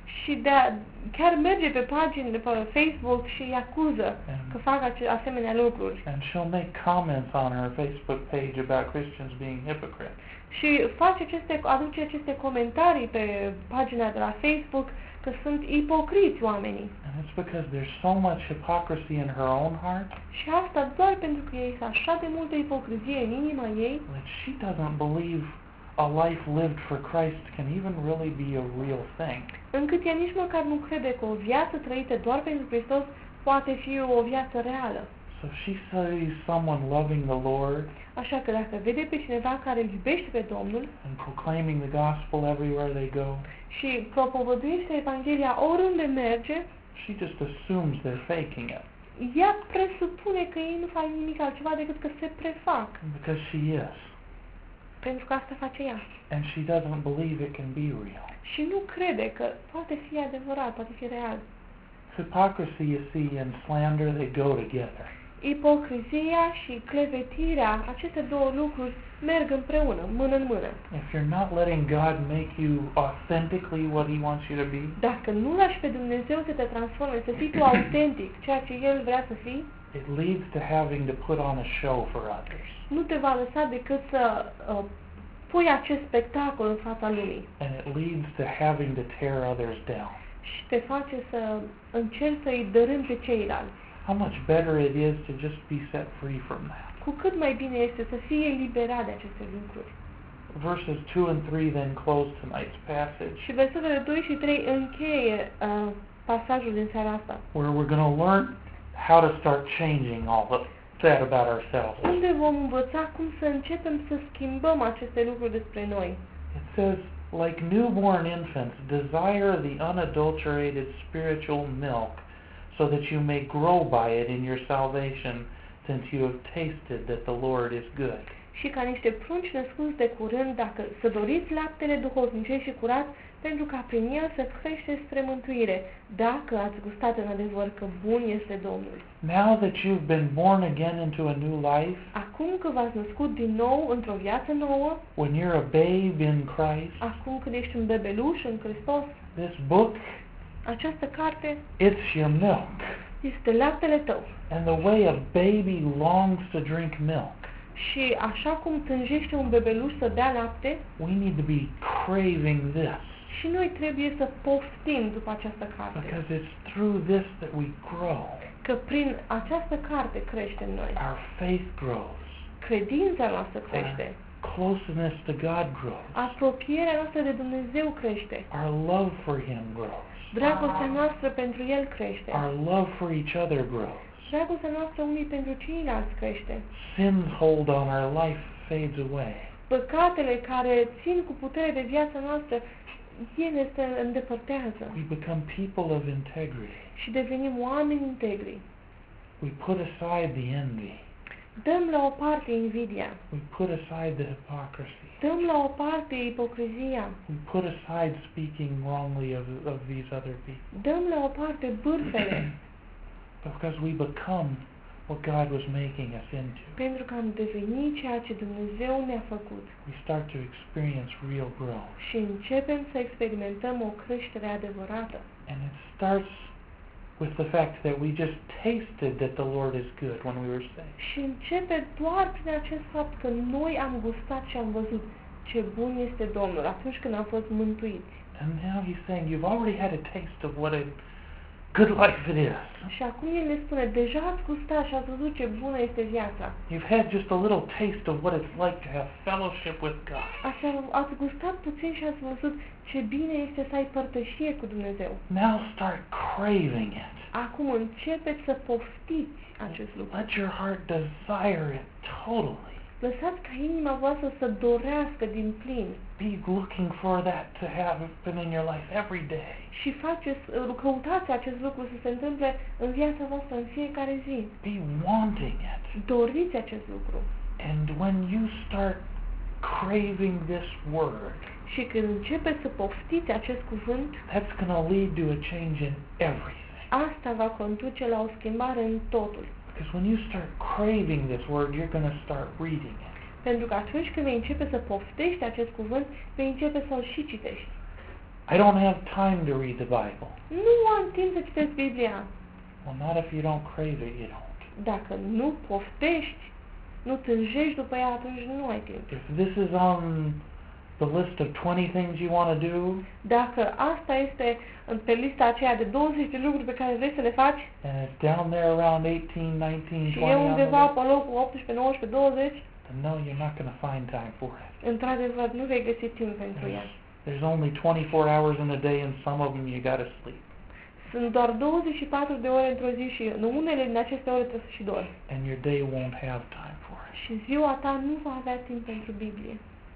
Speaker 2: Și chiar merge pe pagini, pe Facebook și îi acuză că fac asemenea lucruri.
Speaker 1: And she'll make comments on her Facebook page about Christians being hypocrites.
Speaker 2: Și aduce aceste comentarii pe pagina de la Facebook că sunt ipocriți oamenii.
Speaker 1: And it's because there's so much hypocrisy in her own heart
Speaker 2: Și asta doar pentru că este așa de multă ipocrizie în inima ei,
Speaker 1: that she doesn't believe a life lived for Christ can even really be a real thing.
Speaker 2: încât ea nici măcar nu crede că o viață trăită doar pentru Hristos poate fi o viață reală.
Speaker 1: So she sees someone loving the Lord
Speaker 2: Așa că dacă vede pe cineva care îl iubește pe Domnul
Speaker 1: and proclaiming the gospel everywhere they go,
Speaker 2: și propovăduiește Evanghelia oriunde merge,
Speaker 1: she just assumes they're faking it
Speaker 2: ea presupune că ei nu fac nimic altceva decât că se prefac,
Speaker 1: because she is.
Speaker 2: pentru că asta face ea.
Speaker 1: And she doesn't believe it can be real.
Speaker 2: Și nu crede că poate fi adevărat, poate fi real.
Speaker 1: Hypocrisy, you see, and slander, they go together.
Speaker 2: Ipocrizia și clevetirea, aceste două lucruri merg împreună, mână în mână.
Speaker 1: If you're not letting God make you authentically what He wants you to be,
Speaker 2: Dacă nu lași pe Dumnezeu să te transforme, să fii tu autentic, ceea ce El vrea să fii,
Speaker 1: it leads to having to put on a show for others.
Speaker 2: nu te va lăsa decât să pui acest spectacol în fața lumii.
Speaker 1: And it leads to having to tear others down.
Speaker 2: Și te face să încerci să-i dărâmi pe ceilalți.
Speaker 1: How much better it is to just be set free from that.
Speaker 2: Cu cât mai bine este să fie eliberat de aceste lucruri.
Speaker 1: Verses 2 and 3 then close tonight's passage,
Speaker 2: Și versetele 2 și 3 încheie pasajul din seara asta,
Speaker 1: where we're going to learn how to start changing all that about ourselves.
Speaker 2: unde vom învăța cum să începem să schimbăm aceste lucruri despre noi.
Speaker 1: It says, like newborn infants, desire the unadulterated spiritual milk, so that you may grow by it in your salvation, since you have tasted that the Lord is good.
Speaker 2: Și ca niște prunci născuți de curând, dacă să doriți laptele duhovnicesc și curat, pentru ca prin el să creșteți spre mântuire, dacă ați gustat în adevăr că bun este Domnul.
Speaker 1: Now that you've been born again into a new life,
Speaker 2: Acum că v-ați născut din nou într-o viață nouă,
Speaker 1: when you're a babe in Christ,
Speaker 2: acum când ești un bebeluș în Hristos,
Speaker 1: this book,
Speaker 2: această carte
Speaker 1: it's your milk.
Speaker 2: este laptele tău.
Speaker 1: And the way a baby longs to drink milk,
Speaker 2: Și așa cum tânjește un bebeluș să bea lapte,
Speaker 1: we need to be craving this,
Speaker 2: și noi trebuie să poftim după această carte.
Speaker 1: because it's through this that we grow.
Speaker 2: Că prin această carte creștem noi.
Speaker 1: Our faith grows.
Speaker 2: Credința noastră crește.
Speaker 1: Closeness to God grows.
Speaker 2: Apropierea noastră de Dumnezeu crește.
Speaker 1: Our love for Him grows.
Speaker 2: Dragostea noastră pentru El crește.
Speaker 1: Our love for each other grows.
Speaker 2: Dragostea noastră unii pentru ceilalți crește.
Speaker 1: Sin's hold on our life fades away.
Speaker 2: Păcatele care țin cu putere de viața noastră, ele se îndepărtează.
Speaker 1: We become people of integrity.
Speaker 2: Și devenim oameni integri.
Speaker 1: We put aside the envy.
Speaker 2: Dăm la o parte invidia.
Speaker 1: We put aside the hypocrisy.
Speaker 2: Dăm la o parte ipocrizia.
Speaker 1: We put aside speaking wrongly of these other people.
Speaker 2: Dăm la o parte bârfele.
Speaker 1: Because we become what God was making us into.
Speaker 2: Pentru că am devenit ceea ce Dumnezeu ne-a făcut.
Speaker 1: We start to experience real growth.
Speaker 2: Și începem să experimentăm o creștere adevărată.
Speaker 1: And it starts with the fact that we just tasted that the Lord is good when we were saved.
Speaker 2: Și începe doar prin acest fapt că noi am gustat și am văzut ce bun este Domnul atunci când am fost mântuiți.
Speaker 1: And now He's saying, you've already had a taste of what a good life it is.
Speaker 2: Și acum El ne spune, deja ați gustat și ați văzut ce bună este viața.
Speaker 1: You've had just a little taste of what it's like to have fellowship with God.
Speaker 2: Ați gustat puțin și ați văzut ce bine este să ai părtășie cu Dumnezeu.
Speaker 1: Now start craving it.
Speaker 2: Acum începeți să poftiți acest lucru.
Speaker 1: Let your heart desire it totally.
Speaker 2: Lăsați ca inima voastră să dorească din plin.
Speaker 1: Be looking for that to happen in your life every day.
Speaker 2: Și căutați acest lucru să se întâmple în viața voastră în fiecare zi.
Speaker 1: Be wanting it.
Speaker 2: Doriți acest lucru.
Speaker 1: And when you start craving this word,
Speaker 2: Și când începeți să poftiți acest cuvânt,
Speaker 1: that's going to lead to a change in everything.
Speaker 2: asta va conduce la o schimbare în totul.
Speaker 1: Because when you start craving this word, you're going to start reading it.
Speaker 2: Pentru că atunci când vei începe să poftești acest cuvânt, vei începe să-l și citești.
Speaker 1: I don't have time to read the Bible.
Speaker 2: Nu am timp să citesc Biblia.
Speaker 1: Well, not if you don't crave it, you don't.
Speaker 2: Dacă nu poftești, nu tânjești după ea, atunci nu ai timp.
Speaker 1: If this is on the list of 20 things you want to do,
Speaker 2: Dacă asta este pe lista aceea de 20 de lucruri pe care vrei să le faci
Speaker 1: and it's down there around 18, 19,
Speaker 2: și
Speaker 1: 20
Speaker 2: e
Speaker 1: on the
Speaker 2: undeva
Speaker 1: list,
Speaker 2: pe locul 18, 19, 20,
Speaker 1: then no, you're not going to find time for it.
Speaker 2: într-adevăr nu vei găsi timp pentru ea.
Speaker 1: There's only 24 hours in a day, and some of them you got to sleep.
Speaker 2: Sunt doar 24 de ore într-o zi și în unele din aceste ore trebuie să și dormi.
Speaker 1: And your day won't have time for it.
Speaker 2: Și ziua ta nu va avea timp pentru Biblie.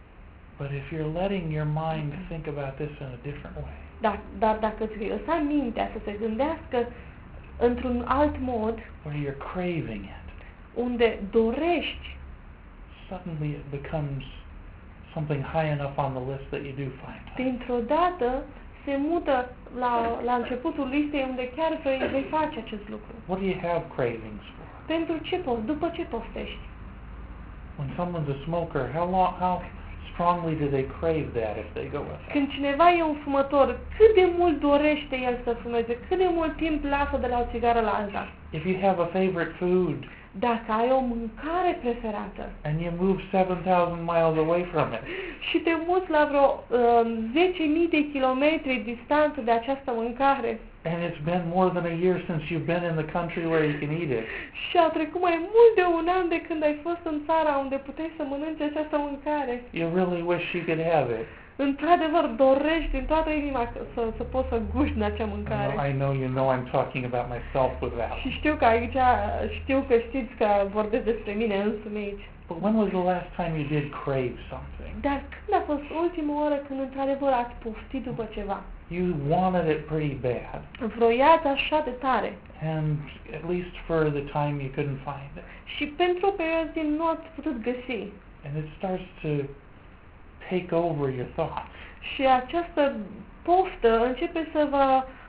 Speaker 1: But if you're letting your mind think about this in a different way,
Speaker 2: Dar dacă îți vei lăsa mintea să se gândească într-un alt mod,
Speaker 1: where you're craving it,
Speaker 2: unde dorești,
Speaker 1: suddenly it becomes something high enough on the list that you do find time.
Speaker 2: dintr-o dată se mută la începutul listei unde chiar vei face acest lucru.
Speaker 1: What do you have cravings for?
Speaker 2: Pentru ce poți? După ce poftești?
Speaker 1: When someone's a smoker, how strongly do they crave that if they go with it?
Speaker 2: Când cineva e un fumător, cât de mult dorește el să fumeze? Cât de mult timp lasă de la o țigară la alta?
Speaker 1: If you have a favorite food
Speaker 2: Dacă ai o mâncare preferată
Speaker 1: and you move 7,000 miles away from it,
Speaker 2: și te muți la vreo 10.000 de kilometri distanță de această mâncare
Speaker 1: and it's been more than a year since you've been in the country where you can eat it,
Speaker 2: și a trecut mai mult de un an de când ai fost în țara unde puteai să mănânci această mâncare,
Speaker 1: you really wish you could have it.
Speaker 2: într-adevăr dorești din toată inima să poți să guști din acea mâncare.
Speaker 1: I know you know I'm talking about myself with that.
Speaker 2: Și știu că aici, știu că știți că vorbesc despre mine însumi aici.
Speaker 1: But when was the last time you did crave something?
Speaker 2: Dar când a fost ultima oară când într-adevăr ați poftit după ceva?
Speaker 1: You wanted it pretty bad,
Speaker 2: Vroiați așa de tare
Speaker 1: and at least for the time you couldn't find it.
Speaker 2: și pentru o perioadă de timp nu ați putut găsi.
Speaker 1: And it starts to take over your thoughts.
Speaker 2: Și această poftă începe să vă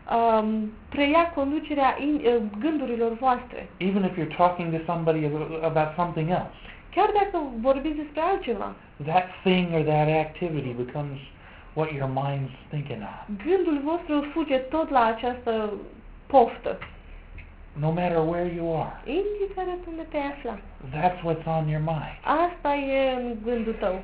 Speaker 2: preia conducerea gândurilor voastre.
Speaker 1: Even if you're talking to somebody about something else,
Speaker 2: Chiar dacă vorbiți despre altceva,
Speaker 1: that thing or that activity becomes what your mind's thinking of.
Speaker 2: gândul vostru fuge tot la această poftă,
Speaker 1: No matter where you are,
Speaker 2: indiferent unde te afla.
Speaker 1: that's what's on your mind.
Speaker 2: Asta e în gândul tău.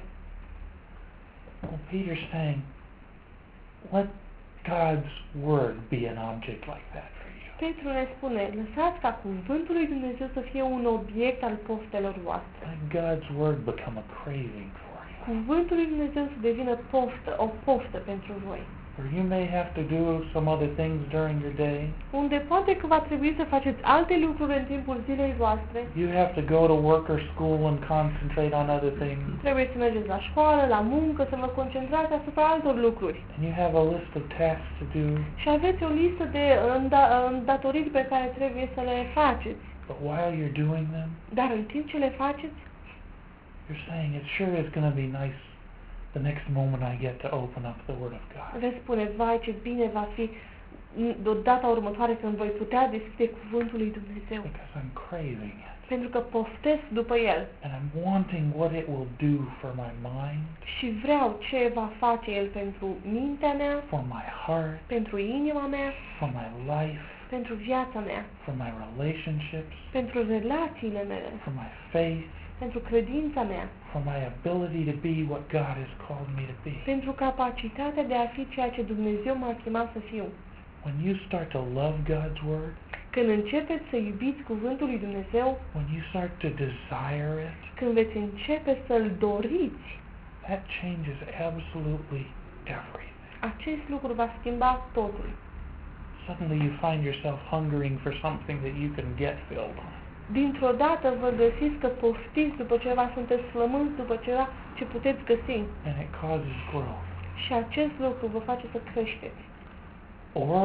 Speaker 1: Well, Peter's saying, let God's word be an object like that for you.
Speaker 2: Petru ne spune, lăsați ca cuvântul lui Dumnezeu să fie un obiect al poftelor voastre.
Speaker 1: Let God's word become a craving for you.
Speaker 2: Cuvântul lui Dumnezeu să devină poftă, o poftă pentru voi.
Speaker 1: Where you may have to do some other things during your day.
Speaker 2: Unde poate că va trebui să faceți alte lucruri în timpul zilei voastre.
Speaker 1: You have to go to work or school and concentrate on other things.
Speaker 2: Trebuie să mergeți la școală, la muncă, să vă concentrați asupra altor lucruri.
Speaker 1: And you have a list of tasks to do.
Speaker 2: Și aveți o listă de îndatoriri pe care trebuie să le faceți.
Speaker 1: But while you're doing them,
Speaker 2: Dar în timp ce le faceți,
Speaker 1: you're saying it sure is going to be nice the next moment I get to open up the Word of God.
Speaker 2: veți spune, vai ce bine va fi data următoare când voi putea deschide cuvântul lui Dumnezeu.
Speaker 1: Because I'm craving it.
Speaker 2: Pentru că poftesc după el
Speaker 1: And I'm wanting what it will do for my mind,
Speaker 2: și vreau ce va face el pentru mintea mea,
Speaker 1: for my heart,
Speaker 2: pentru inima mea,
Speaker 1: for my life,
Speaker 2: pentru viața mea,
Speaker 1: for my relationships,
Speaker 2: pentru relațiile mele,
Speaker 1: for my faith,
Speaker 2: pentru credința mea,
Speaker 1: for my ability to be what God has called me to be.
Speaker 2: pentru capacitatea de a fi ceea ce Dumnezeu m-a chemat să fiu.
Speaker 1: When you start to love God's Word,
Speaker 2: Când începeți să iubiți cuvântul lui Dumnezeu,
Speaker 1: when you start to desire it,
Speaker 2: când veți începe să-l doriți,
Speaker 1: that changes absolutely everything.
Speaker 2: acest lucru va schimba totul.
Speaker 1: Suddenly you find yourself hungering for something that you can get filled on.
Speaker 2: Dintr-o dată vă găsiți că poftiți după ceva, sunteți flămânți după ceva ce puteți găsi.
Speaker 1: And it causes growth.
Speaker 2: Și acest lucru vă face să creșteți.
Speaker 1: Or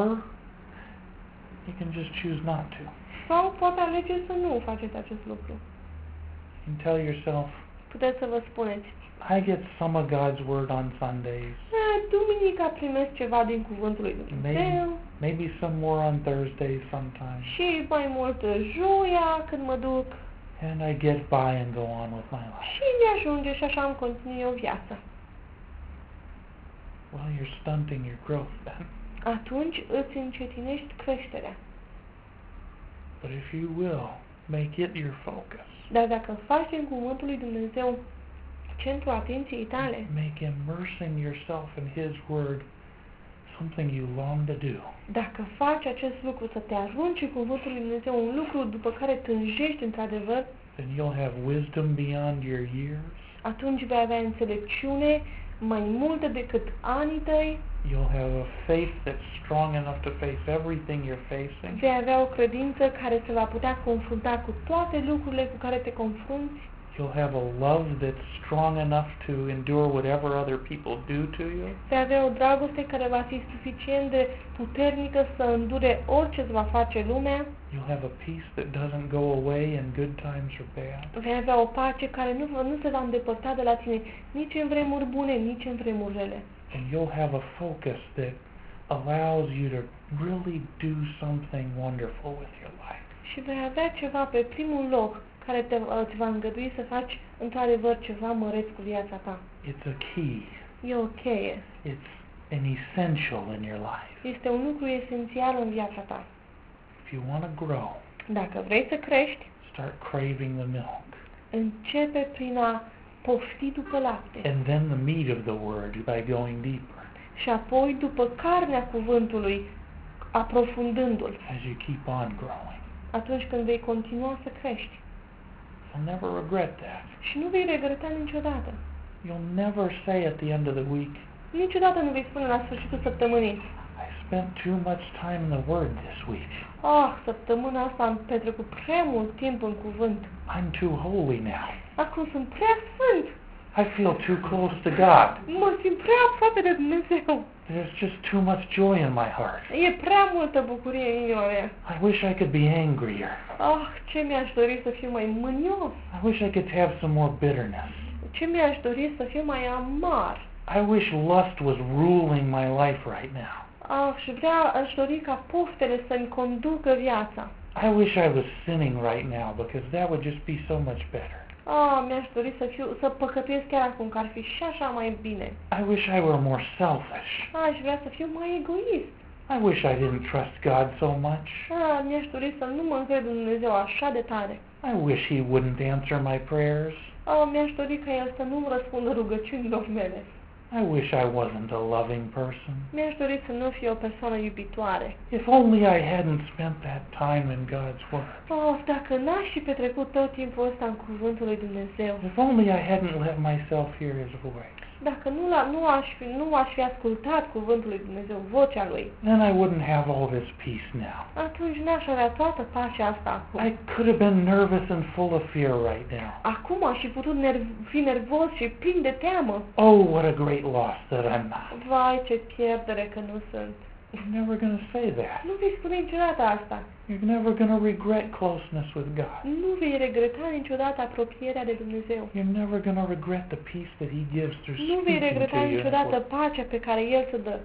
Speaker 1: you can just choose not to.
Speaker 2: Sau poate alegeți să nu faceți acest lucru.
Speaker 1: You can tell yourself,
Speaker 2: Puteți să vă spuneți,
Speaker 1: I get some of God's Word on Sundays,
Speaker 2: duminica primesc ceva din cuvântul lui Dumnezeu
Speaker 1: maybe some more on Thursdays sometimes,
Speaker 2: și mai mult joia când mă duc
Speaker 1: and I get by and go on with my life.
Speaker 2: și mi ajunge și așa îmi continui eu viața.
Speaker 1: well, you're stunting your growth then.
Speaker 2: atunci îți încetinești creșterea.
Speaker 1: But if you will, make it your focus.
Speaker 2: Dar dacă faci din cuvântul lui Dumnezeu centrul atenției tale,
Speaker 1: Make immersing yourself in His Word something you long to do.
Speaker 2: dacă faci acest lucru, să te arunci în cuvântul lui Dumnezeu, un lucru după care tânjești într-adevăr,
Speaker 1: Then you'll have wisdom beyond your years.
Speaker 2: atunci vei avea înțelepciune mai multă decât anii tăi,
Speaker 1: You'll have a faith that's strong enough to face everything you're facing.
Speaker 2: vei avea o credință care se va putea confrunta cu toate lucrurile cu care te confrunți,
Speaker 1: You'll have a love that's strong enough to endure whatever other people do to you.
Speaker 2: vei avea o dragoste care va fi suficient de puternică să îndure orice îți va face lumea,
Speaker 1: You'll have a peace that doesn't go away in good times or bad.
Speaker 2: vei avea o pace care nu se va îndepărta de la tine nici în vremuri bune, nici în vremuri rele.
Speaker 1: And you'll have a focus that allows you to really do something wonderful with your life.
Speaker 2: Și vei avea ceva pe primul loc care îți va îngădui să faci într-adevăr ceva măreț cu viața ta.
Speaker 1: It's a key.
Speaker 2: E o cheie.
Speaker 1: It's an essential in your life.
Speaker 2: Este un lucru esențial în viața ta.
Speaker 1: If you want to grow,
Speaker 2: Dacă vrei să crești,
Speaker 1: start craving the milk.
Speaker 2: începe prin a pofti după lapte.
Speaker 1: And then the meat of the Word by going deeper
Speaker 2: Și apoi după carnea cuvântului, aprofundându-l,
Speaker 1: as you keep on growing.
Speaker 2: atunci când vei continua să crești.
Speaker 1: You'll never regret that.
Speaker 2: Și nu vei regreta niciodată.
Speaker 1: You'll never say at the end of the week,
Speaker 2: Niciodată nu vei spune la sfârșitul săptămânii:
Speaker 1: I spent too much time in the Word this week.
Speaker 2: Săptămâna asta am petrecut prea mult timp în cuvânt.
Speaker 1: I'm too holy now.
Speaker 2: Acum sunt prea sfânt.
Speaker 1: I feel too close to God.
Speaker 2: Mă simt prea aproape de Dumnezeu.
Speaker 1: There's just too much joy in my heart.
Speaker 2: E prea multă bucurie în inima mea.
Speaker 1: I wish I could be angrier.
Speaker 2: Ce mi-aș dori să fiu mai mânios.
Speaker 1: I wish I could have some more bitterness.
Speaker 2: Ce mi-aș dori să fiu mai amar.
Speaker 1: I wish lust was ruling my life right now.
Speaker 2: Și aș dori ca poftele să-mi conducă viața.
Speaker 1: I wish I was sinning right now because that would just be so much better.
Speaker 2: Mi-aș dori să păcătuiesc chiar acum, că ar fi și așa mai bine.
Speaker 1: I wish I were more selfish.
Speaker 2: Aș vrea să fiu mai egoist.
Speaker 1: I wish I didn't trust God so much.
Speaker 2: Mi-aș dori să nu mă încred în Dumnezeu așa de tare.
Speaker 1: I wish He wouldn't answer my prayers.
Speaker 2: Mi-aș dori ca El să nu-mi răspundă rugăciunilor mele.
Speaker 1: I wish I wasn't a loving person.
Speaker 2: Mi-aș dori să nu fiu o persoană iubitoare.
Speaker 1: If only I hadn't spent that time in God's Word.
Speaker 2: Dacă n-aș fi petrecut tot timpul ăsta în cuvântul lui Dumnezeu.
Speaker 1: If only I hadn't let myself hear His voice.
Speaker 2: Dacă nu aș fi ascultat cuvântul lui Dumnezeu, vocea lui.
Speaker 1: Then I wouldn't have all this peace now.
Speaker 2: Atunci n-aș avea toată pacea asta acum.
Speaker 1: I could have been nervous and full of fear right now.
Speaker 2: Acum aș fi putut fi nervos și plin de teamă.
Speaker 1: Oh, what a great loss that I'm not.
Speaker 2: Vai, ce pierdere că nu sunt.
Speaker 1: You're never going to say that.
Speaker 2: Nu vei spune niciodată asta.
Speaker 1: You're never going to regret closeness with God.
Speaker 2: Nu vei regreta niciodată apropierea de Dumnezeu.
Speaker 1: You're never going to regret the peace that He gives through
Speaker 2: Nu vei
Speaker 1: speaking to
Speaker 2: regreta
Speaker 1: you.
Speaker 2: niciodată pacea pe care El să dă.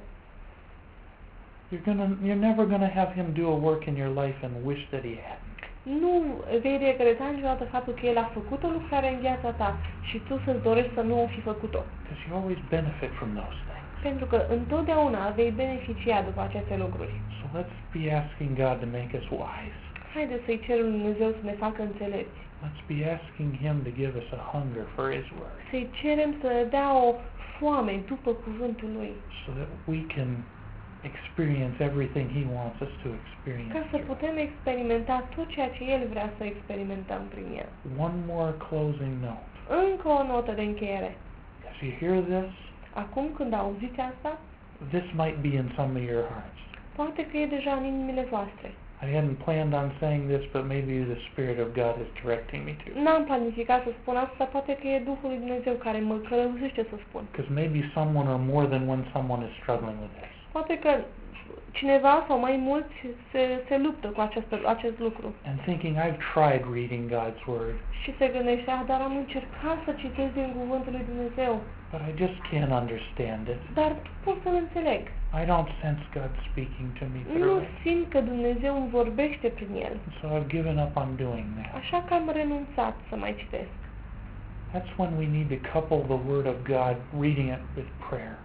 Speaker 1: You're never going to have Him do a work in your life and wish that He hadn't.
Speaker 2: Nu vei regreta niciodată faptul că El a făcut o lucrare în viața ta și tu să-ți dorești să nu o fi făcut-o.
Speaker 1: Because you always benefit from those things.
Speaker 2: Pentru că întotdeauna vei beneficia după aceste lucruri.
Speaker 1: So let's be asking God to make us wise.
Speaker 2: Haideți să-i cerem lui Dumnezeu să ne facă înțelepți.
Speaker 1: Let's be asking Him to give us a hunger for His Word.
Speaker 2: Să-i cerem să ne dea o foame după cuvântul Lui.
Speaker 1: So that we can experience everything He wants us to experience.
Speaker 2: Ca să putem experimenta tot ceea ce El vrea să experimentăm prin El.
Speaker 1: One more closing note.
Speaker 2: Încă o notă de încheiere.
Speaker 1: As you hear this,
Speaker 2: Acum când auziți asta,
Speaker 1: this might be in some of your hearts.
Speaker 2: poate că e deja în inimile voastre.
Speaker 1: I hadn't planned on saying this, but maybe the Spirit of God is directing me to.
Speaker 2: N-am planificat să spun asta, dar poate că e Duhul lui Dumnezeu care mă călăuzește să spun.
Speaker 1: Because maybe someone or more than one someone is struggling with this.
Speaker 2: Poate că cineva sau mai mulți se luptă cu acest lucru.
Speaker 1: And thinking, I've tried reading God's Word,
Speaker 2: Și se gândește, dar am încercat să citesc din Cuvântul lui Dumnezeu,
Speaker 1: but I just can't understand it.
Speaker 2: dar pot să-L înțeleg.
Speaker 1: I don't sense God speaking to me
Speaker 2: Nu
Speaker 1: through it.
Speaker 2: simt că Dumnezeu îmi vorbește prin El.
Speaker 1: So I've given up on doing that.
Speaker 2: Așa că am renunțat să mai citesc.
Speaker 1: That's when we need to couple the Word of God, reading it with prayer.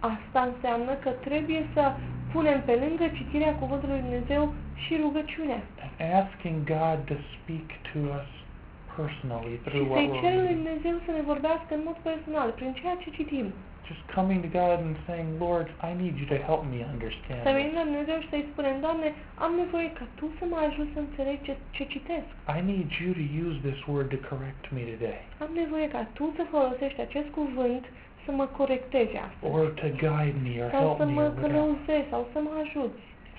Speaker 2: Asta înseamnă că trebuie să punem pe lângă citirea Cuvântului Lui Dumnezeu și rugăciunea.
Speaker 1: And asking God to speak to us personally
Speaker 2: Și
Speaker 1: through what
Speaker 2: să-i
Speaker 1: we're
Speaker 2: cerem Lui
Speaker 1: reading.
Speaker 2: Dumnezeu să ne vorbească în mod personal, prin ceea ce citim.
Speaker 1: Just coming to God and saying, Lord, I need you to help me understand
Speaker 2: Să
Speaker 1: this.
Speaker 2: venim la Dumnezeu și să-i spunem, Doamne, am nevoie ca Tu să mă ajut să înțeleg ce citesc.
Speaker 1: I need you to use this word to correct me today,
Speaker 2: Am nevoie ca Tu să folosești acest cuvânt să mă corectezi astăzi.
Speaker 1: or to guide me or
Speaker 2: Sau
Speaker 1: help
Speaker 2: să
Speaker 1: me
Speaker 2: mă
Speaker 1: or whatever.
Speaker 2: călăuzești, sau să mă ajuți.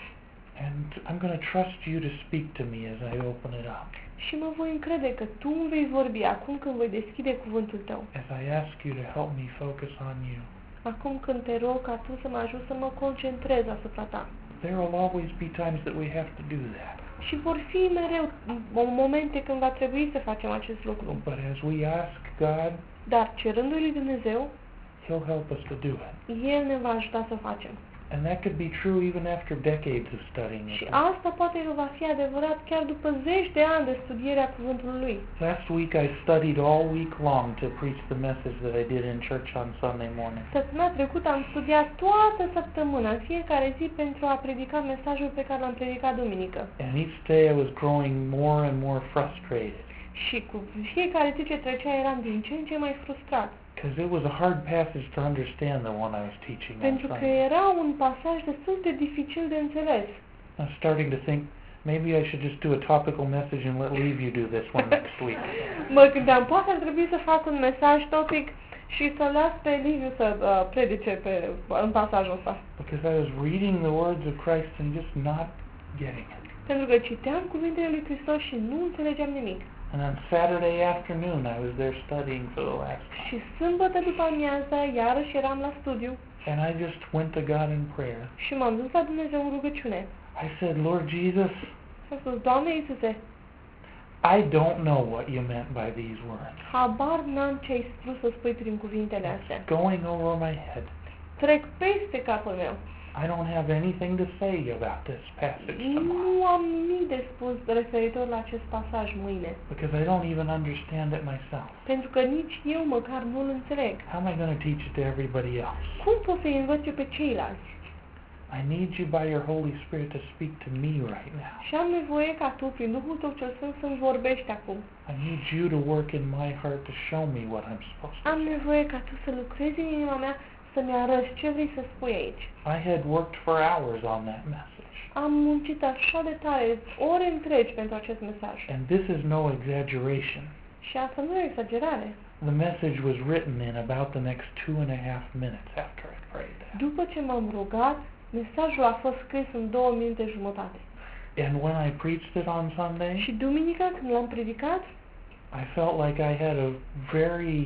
Speaker 1: And I'm going to trust you to speak to me as I open it up,
Speaker 2: Și mă voi încrede că Tu îmi vei vorbi acum când voi deschide cuvântul Tău.
Speaker 1: as I ask you to help me focus on you.
Speaker 2: Acum când te rog ca Tu să mă ajut să mă concentrez asupra Ta.
Speaker 1: There will always be times that we have to do that.
Speaker 2: Și vor fi mereu momente când va trebui să facem acest lucru.
Speaker 1: But as we ask God,
Speaker 2: Dar cerându-i lui Dumnezeu,
Speaker 1: He'll help us to do it.
Speaker 2: El ne va ajuta să o facem.
Speaker 1: And that could be true even after decades of studying
Speaker 2: Și
Speaker 1: it.
Speaker 2: asta poate că va fi adevărat chiar după zeci de ani de studiere a cuvântului Lui.
Speaker 1: Last week I studied all week long to preach the message that I did in church on Sunday morning.
Speaker 2: Săptămâna trecută am studiat toată săptămâna, în fiecare zi, pentru a predica mesajul pe care l-am predicat duminică.
Speaker 1: And each day I was growing more and more frustrated,
Speaker 2: Și cu fiecare zi ce trecea eram din ce în ce mai frustrat.
Speaker 1: because it was a hard passage to understand, the one I was teaching on
Speaker 2: Pentru că
Speaker 1: Sunday.
Speaker 2: era un pasaj destul de dificil de înțeles.
Speaker 1: I was starting to think maybe I should just do a topical message and let you do this one next week.
Speaker 2: Mă gândeam, poate ar trebui să fac un mesaj topic și să las pe Liviu să predice în pasajul ăsta.
Speaker 1: Because I was reading the words of Christ and just not getting it.
Speaker 2: Pentru că citeam cuvintele lui Hristos și nu înțelegeam nimic.
Speaker 1: And on Saturday afternoon I was there studying for the last time.
Speaker 2: Și sâmbătă după amiază, iarăși eram la studiu
Speaker 1: And I just went to God in prayer.
Speaker 2: și m-am dus la Dumnezeu în rugăciune.
Speaker 1: I said, Lord Jesus,
Speaker 2: Și am spus, Doamne Iisuse,
Speaker 1: I don't know what you meant by these words.
Speaker 2: habar n-am ce ai vrut să spui prin cuvintele astea.
Speaker 1: Going over my head.
Speaker 2: Trec peste capul meu.
Speaker 1: I don't have anything to say about this passage tomorrow,
Speaker 2: Nu am nimic de spus referitor la acest pasaj mâine.
Speaker 1: because I don't even understand it myself.
Speaker 2: Pentru că nici eu măcar nu-l înțeleg.
Speaker 1: How am I going to teach it to everybody else?
Speaker 2: Cum pot să-i învăț eu pe ceilalți?
Speaker 1: I need you by your Holy Spirit to speak to me right now.
Speaker 2: Și am nevoie ca Tu, prin Duhul Tău cel Sfânt, să-mi vorbești acum.
Speaker 1: I need you to work in my heart to show me what I'm supposed to
Speaker 2: Am
Speaker 1: say.
Speaker 2: nevoie ca Tu să lucrezi în inima mea, să-mi arăți ce vrei să spui aici.
Speaker 1: I had worked for hours on that message.
Speaker 2: Am muncit așa de tare, ore întregi pentru acest mesaj.
Speaker 1: And this is no exaggeration.
Speaker 2: Și asta nu e exagerare.
Speaker 1: The message was written in about the next 2.5 minutes after I prayed that.
Speaker 2: După ce m-am rugat, mesajul a fost scris în 2 minute jumătate.
Speaker 1: And when I preached it on Sunday,
Speaker 2: Și duminica, când l-am predicat,
Speaker 1: I felt like I had a very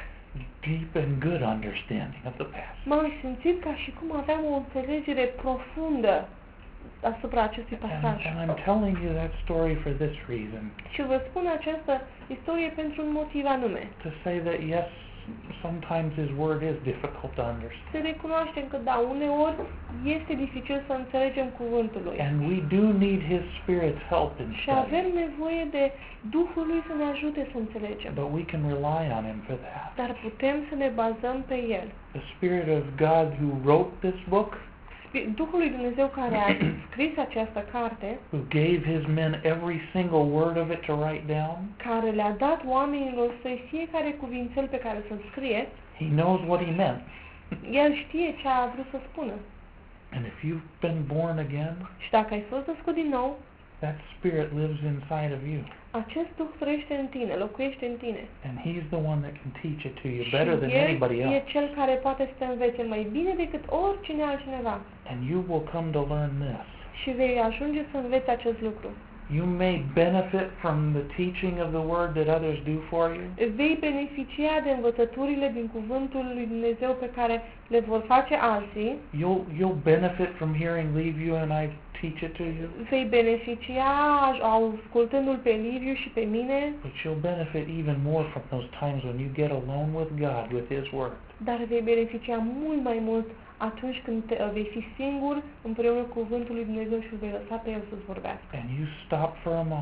Speaker 1: deep and good understanding of the passage.
Speaker 2: m-am simțit ca și cum aveam o înțelegere profundă asupra acestui pasaj.
Speaker 1: And I'm telling you that story for this reason,
Speaker 2: Și vă spun această istorie pentru un motiv anume.
Speaker 1: to say that yes, sometimes His Word is difficult to understand.
Speaker 2: Să recunoaștem că, da, uneori este dificil să înțelegem cuvântul lui.
Speaker 1: And we do need His Spirit's help in
Speaker 2: Și
Speaker 1: studying.
Speaker 2: avem nevoie de Duhul lui să ne ajute să înțelegem.
Speaker 1: But we can rely on Him for that.
Speaker 2: Dar putem să ne bazăm pe El.
Speaker 1: The Spirit of God who wrote this book,
Speaker 2: Duhul lui Dumnezeu care a scris această carte,
Speaker 1: who gave His men every single word of it to write down,
Speaker 2: care le-a dat oamenilor săi fiecare cuvințel pe care să-l scrie,
Speaker 1: He knows what He meant.
Speaker 2: El știe ce a vrut să spună.
Speaker 1: And if you've been born again,
Speaker 2: Și dacă ai fost născut din nou,
Speaker 1: that Spirit lives inside of you.
Speaker 2: acest Duh trăiește în tine, locuiește în tine.
Speaker 1: And He's the one that can teach it to you
Speaker 2: Și
Speaker 1: better than anybody
Speaker 2: El e
Speaker 1: else.
Speaker 2: cel care poate să te învețe mai bine decât oricine altcineva.
Speaker 1: And you will come to learn this.
Speaker 2: Și vei ajunge să înveți acest lucru.
Speaker 1: You may benefit from the teaching of the Word that others do for you.
Speaker 2: Vei beneficia de învățăturile din cuvântul lui Dumnezeu pe care le vor face alții.
Speaker 1: You'll benefit from hearing Leave You and I teach it to you.
Speaker 2: Vei beneficia ascultându-l pe Liviu și pe mine,
Speaker 1: But you'll benefit even more from those times when you get alone with God, with His Word.
Speaker 2: dar vei beneficia mult mai mult atunci când vei fi singur împreună cu cuvântul lui Dumnezeu și îl vei lăsa pe El să-ți vorbească.
Speaker 1: And you stop for a moment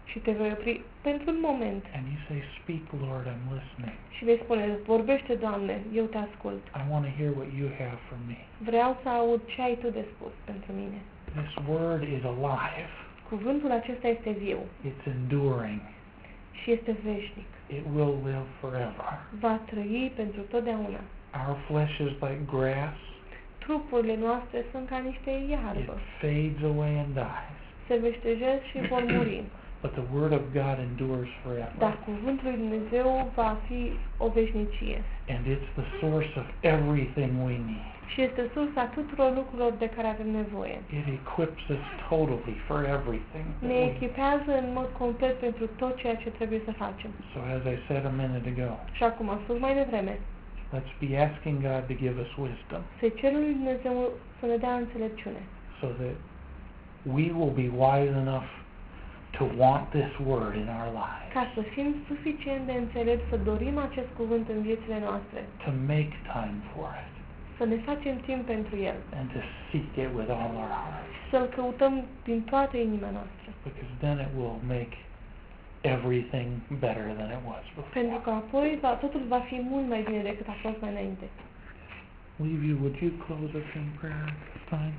Speaker 2: Și te vei opri pentru un moment.
Speaker 1: And you say, speak, Lord, I'm listening.
Speaker 2: Și vei spune, vorbește, Doamne, eu te ascult.
Speaker 1: I want to hear what you have for me.
Speaker 2: Vreau să aud ce ai Tu de spus pentru mine.
Speaker 1: This word is alive.
Speaker 2: Cuvântul acesta este viu
Speaker 1: It's enduring.
Speaker 2: și este veșnic.
Speaker 1: It will live forever.
Speaker 2: Va trăi pentru totdeauna.
Speaker 1: Our flesh is like grass.
Speaker 2: Trupurile noastre sunt ca niște
Speaker 1: It
Speaker 2: iarbă.
Speaker 1: fades away and dies.
Speaker 2: Se veștejesc și vor muri.
Speaker 1: But the word of God endures forever.
Speaker 2: Dar cuvântul lui Dumnezeu va fi o veșnicie.
Speaker 1: And it's the source of everything we need.
Speaker 2: Și este sursa tuturor lucrurilor de care avem nevoie.
Speaker 1: It equips us totally for everything. that
Speaker 2: Ne
Speaker 1: we-
Speaker 2: echipează în mod complet pentru tot ceea ce trebuie să facem.
Speaker 1: So as I said a minute ago,
Speaker 2: Și acum am spus mai devreme,
Speaker 1: let's be asking God to give us wisdom
Speaker 2: să cerem lui Dumnezeu să ne dea înțelepciune,
Speaker 1: so that we will be wise enough to want this word in our lives,
Speaker 2: ca să fim suficient de înțelepți să dorim acest cuvânt în viețile noastre,
Speaker 1: to make time for it,
Speaker 2: să ne facem timp pentru el
Speaker 1: and to seek it with all our heart.
Speaker 2: și să-l căutăm din toată inima noastră.
Speaker 1: Because then it will make everything better than it was
Speaker 2: Pentru
Speaker 1: before.
Speaker 2: că apoi totul va fi mult mai bine decât a fost mai înainte.
Speaker 1: Levy, would you close us in prayer at this time?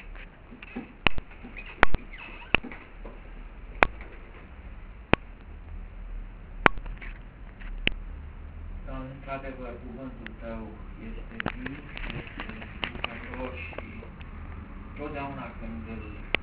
Speaker 3: Doamne, într-adevăr, cuvântul Tău este viu, este lucrător și totdeauna când îl